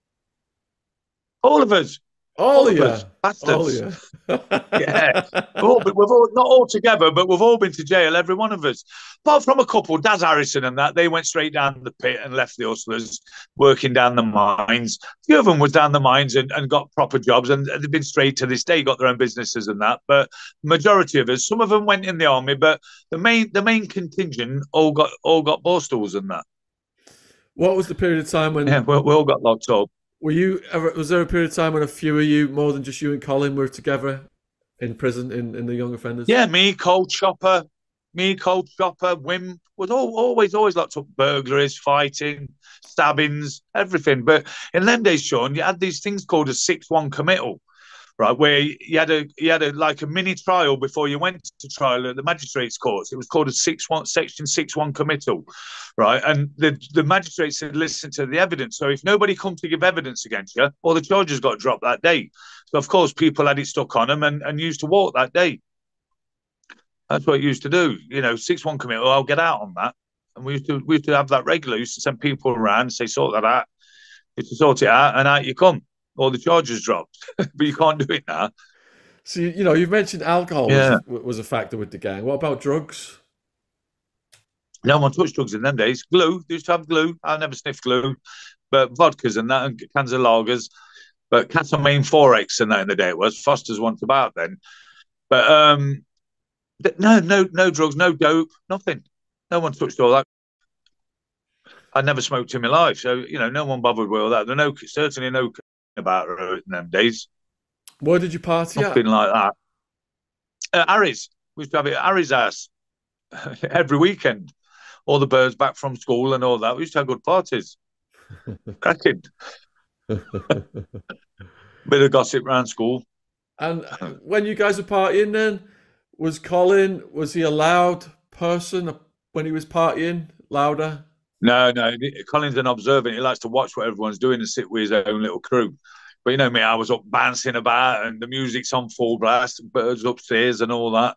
All of us. All, All of of you. us. Bastards. All of you. Yeah. We've all been, we've all, not all together, but we've all been to jail, every one of us. Apart from a couple, Daz Harrison and that, they went straight down the pit and left the hustlers working down the mines. A few of them was down the mines and, and got proper jobs, and they've been straight to this day, got their own businesses and that. But the majority of us, some of them went in the army, but the main the main contingent all got all got borstals and that. What was the period of time when Yeah, we, we all got locked up. were you ever was there a period of time when a few of you, more than just you and Colin, were together in prison in, in the Young Offenders? Yeah, me, Cold Chopper, me, Cold Chopper, Wimp was all, always, always locked up. Burglaries, fighting, stabbings, everything. But in them days, Sean, you had these things called a six one committal, right? Where you had a you had a like a mini trial before you went to trial at the magistrates' courts. It was called a six one section six one committal, right? And the the magistrates said listen to the evidence. So if nobody come to give evidence against you, all the charges got dropped that day. So of course people had it stuck on them and, and used to walk that day. That's what it used to do. You know, six one committal, I'll get out on that. And we used to we used to have that regular. We used to send people around and say, sort that out. You used to sort it out and out you come. All the charges dropped. But you can't do it now. So you, you know, you've mentioned alcohol Yeah. was, was a factor with the gang. What about drugs? No one touched drugs in them days. Glue, they used to have glue. I never sniffed glue. But vodkas and that, and cans of lagers. But Castlemaine four X and that in the day it was. Foster's once about then. But um, th- no, no, no drugs, no dope, nothing. No one touched all that. I never smoked in my life, so you know, no one bothered with all that. There no certainly no about her in them days. Where did you party at? Nothing like that. Uh, Harry's, we used to have it at Harry's house every weekend. All the birds back from school and all that. We used to have good parties. Cracking. Bit of gossip around school. And when you guys were partying then, was Colin, was he a loud person when he was partying? Louder? No, no. Colin's an observant. He likes to watch what everyone's doing and sit with his own little crew. But you know me, I was up bouncing about and the music's on full blast, birds upstairs and all that.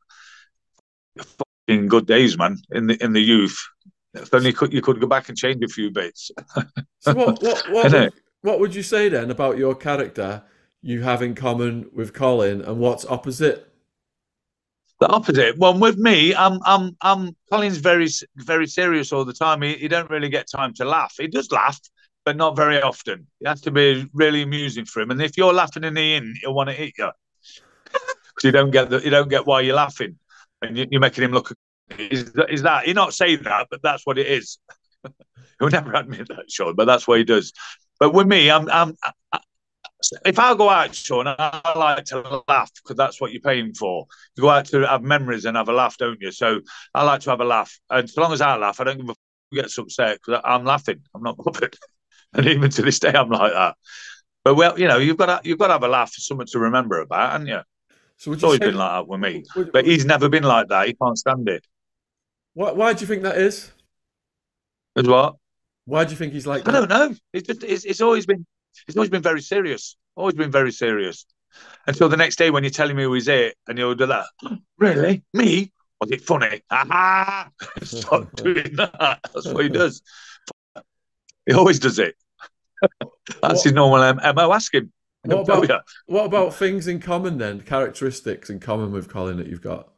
Fucking good days, man, in the in the youth. If only you could, you could go back and change a few bits. So what what what, Isn't would, it? what would you say then about your character you have in common with Colin, and what's opposite? The opposite. Well, with me, I'm, I'm, I'm. Colin's very, very serious all the time. He, he don't really get time to laugh. He does laugh, but not very often. It has to be really amusing for him. And if you're laughing in the inn, he'll want to hit you because you don't get the, you don't get why you're laughing, and you, you're making him look. Is, is that he not saying that, but that's what it is. He'll never admit that, Sean, but that's what he does. But with me, I'm, I'm I, if I go out, Sean, I like to laugh because that's what you're paying for. You go out to have memories and have a laugh, don't you? So I like to have a laugh, and so long as I laugh, I don't give a f- who gets upset because I'm laughing. I'm not bothered, and even to this day, I'm like that. But well, you know, you've got to, you've got to have a laugh for something to remember about, haven't you? So it's always say, been like that with me, would, but would, he's never been like that. He can't stand it. Why, why do you think that is? As what? Why do you think he's like that? I don't know. It's just it's, it's always been it's always been very serious. Always been very serious. Until the next day when you're telling me who he's it and you'll do that. Really? Me? Was it funny? Ah! Stop doing that. That's what he does. He always does it. That's what, his normal M O. Ask him. What about, what about things in common then? Characteristics in common with Colin that you've got?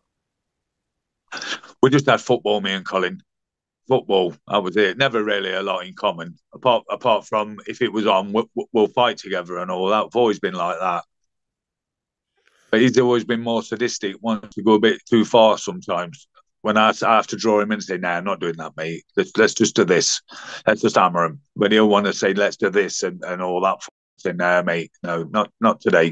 We just had football, me and Colin. Football, I was it. Never really a lot in common, apart apart from if it was on, we'll, we'll fight together and all that. I've always been like that. But he's always been more sadistic, wants to go a bit too far sometimes. When I, I have to draw him in and say, "Nah, I'm not doing that, mate. Let's let's just do this. Let's just hammer him." When he'll want to say, "Let's do this," and, and all that, I say, "Nah, mate, no, not not today."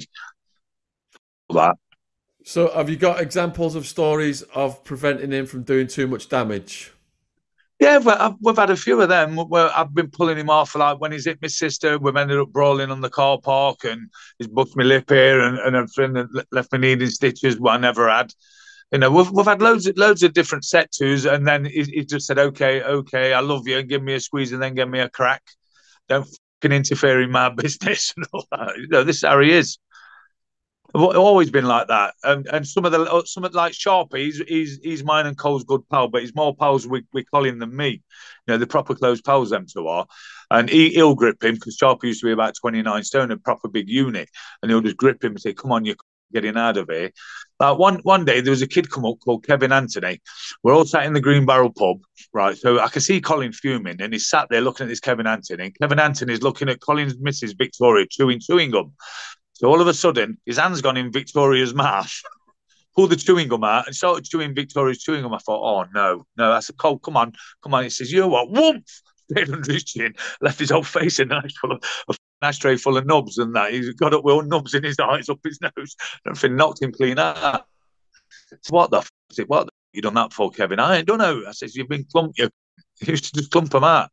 All that. So, have you got examples of stories of preventing him from doing too much damage? Yeah, well, we've had a few of them where I've been pulling him off. Like when he's hit my sister, we've ended up brawling on the car park, and he's bust my lip here and, and everything, and left me needing stitches, what I never had. You know, we've we've had loads of loads of different set tos, and then he, he just said, "Okay, okay, I love you," and give me a squeeze, and then give me a crack. Don't fucking interfere in my business and all that. You know, this is how he is. I've always been like that, and and some of the some of like Sharpie, he's he's he's mine and Cole's good pal, but he's more pals with, with Colin than me. You know, the proper close pals them two are, and he, he'll grip him because Sharpie used to be about twenty-nine stone, a proper big unit, and he'll just grip him and say, "Come on, you're getting out of here." Like one one day there was a kid come up called Kevin Anthony. We're all sat in the Green Barrel pub, right? So I can see Colin fuming, and he's sat there looking at this Kevin Anthony. Kevin Anthony's looking at Colin's Missus Victoria chewing chewing gum. So all of a sudden, his hand's gone in Victoria's mouth, pulled the chewing gum out and started chewing Victoria's chewing gum. I thought, oh, no, no, that's a cold. Come on, come on. He says, you know what? Whoomp! Straight under his chin, left his whole face in an ashtray full of, an ashtray full of nubs and that. He's got up with all nubs in his eyes, up his nose, and everything, knocked him clean out. So what the f*** is it? What the f*** you done that for, Kevin? I ain't done no. I says, you've been clumped. You used to just clump them out.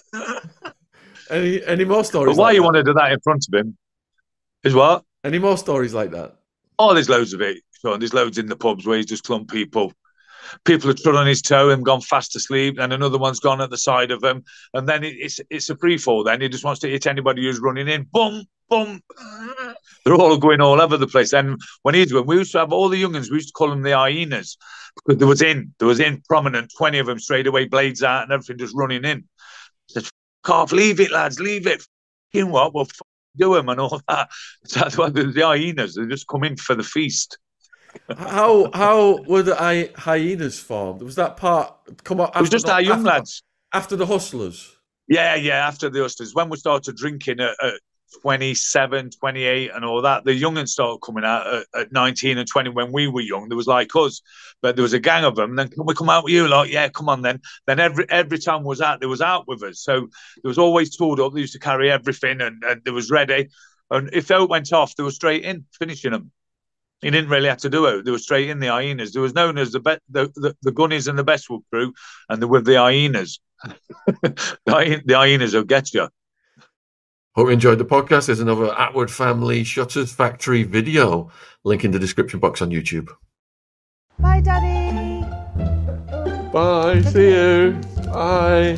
any, any more stories? But why like you that? want to do that in front of him? Is what? Any more stories like that? Oh, there's loads of it. Sean. There's loads in the pubs where he's just clumped people. People have trod on his toe and gone fast asleep, and another one's gone at the side of him. And then it's it's a free fall. Then he just wants to hit anybody who's running in. Boom, boom. They're all going all over the place. And when he's going, we used to have all the young'uns. We used to call them the hyenas because there was in, there was in prominent, twenty of them straight away, blades out and everything, just running in. I said, "F*** off, leave it, lads, leave it. You know what? Well, f- do them and all that." So that's why the hyenas, they just come in for the feast. How how were the hy- hyenas formed? Was that part come up? It was just the, our young after, lads. After the hustlers? Yeah, yeah, after the hustlers. When we started drinking at, at twenty-seven, twenty-eight and all that, the young'uns started coming out at, at nineteen and twenty when we were young. There was like us, but there was a gang of them. And then, can we come out with you? Like, yeah, come on then. Then every every time we was out, they was out with us. So there was always tooled up. They used to carry everything and, and they was ready. And if it went off, they were straight in, finishing them. He didn't really have to do it. They were straight in, the hyenas. There was known as the be- the, the, the Gunnies and the Bestwood crew, and they were the hyenas. the, the hyenas will get you. Hope you enjoyed the podcast. There's another Atwood Family Shutters Factory video. Link in the description box on YouTube. Bye, Daddy. Bye. See you. Bye.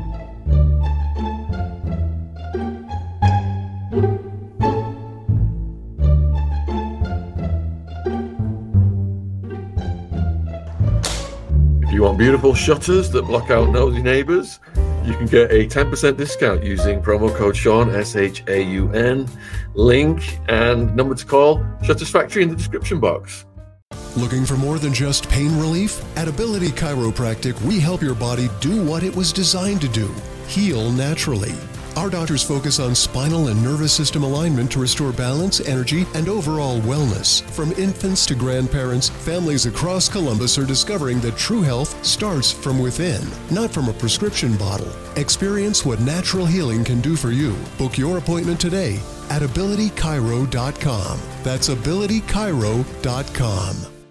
If you want beautiful shutters that block out nosy neighbours, you can get a ten percent discount using promo code Shaun, S H A U N. Link and number to call, Shutters Factory in the description box. Looking for more than just pain relief? At Ability Chiropractic, we help your body do what it was designed to do, heal naturally. Our doctors focus on spinal and nervous system alignment to restore balance, energy, and overall wellness. From infants to grandparents, families across Columbus are discovering that true health starts from within, not from a prescription bottle. Experience what natural healing can do for you. Book your appointment today at ability chiro dot com. That's ability chiro dot com.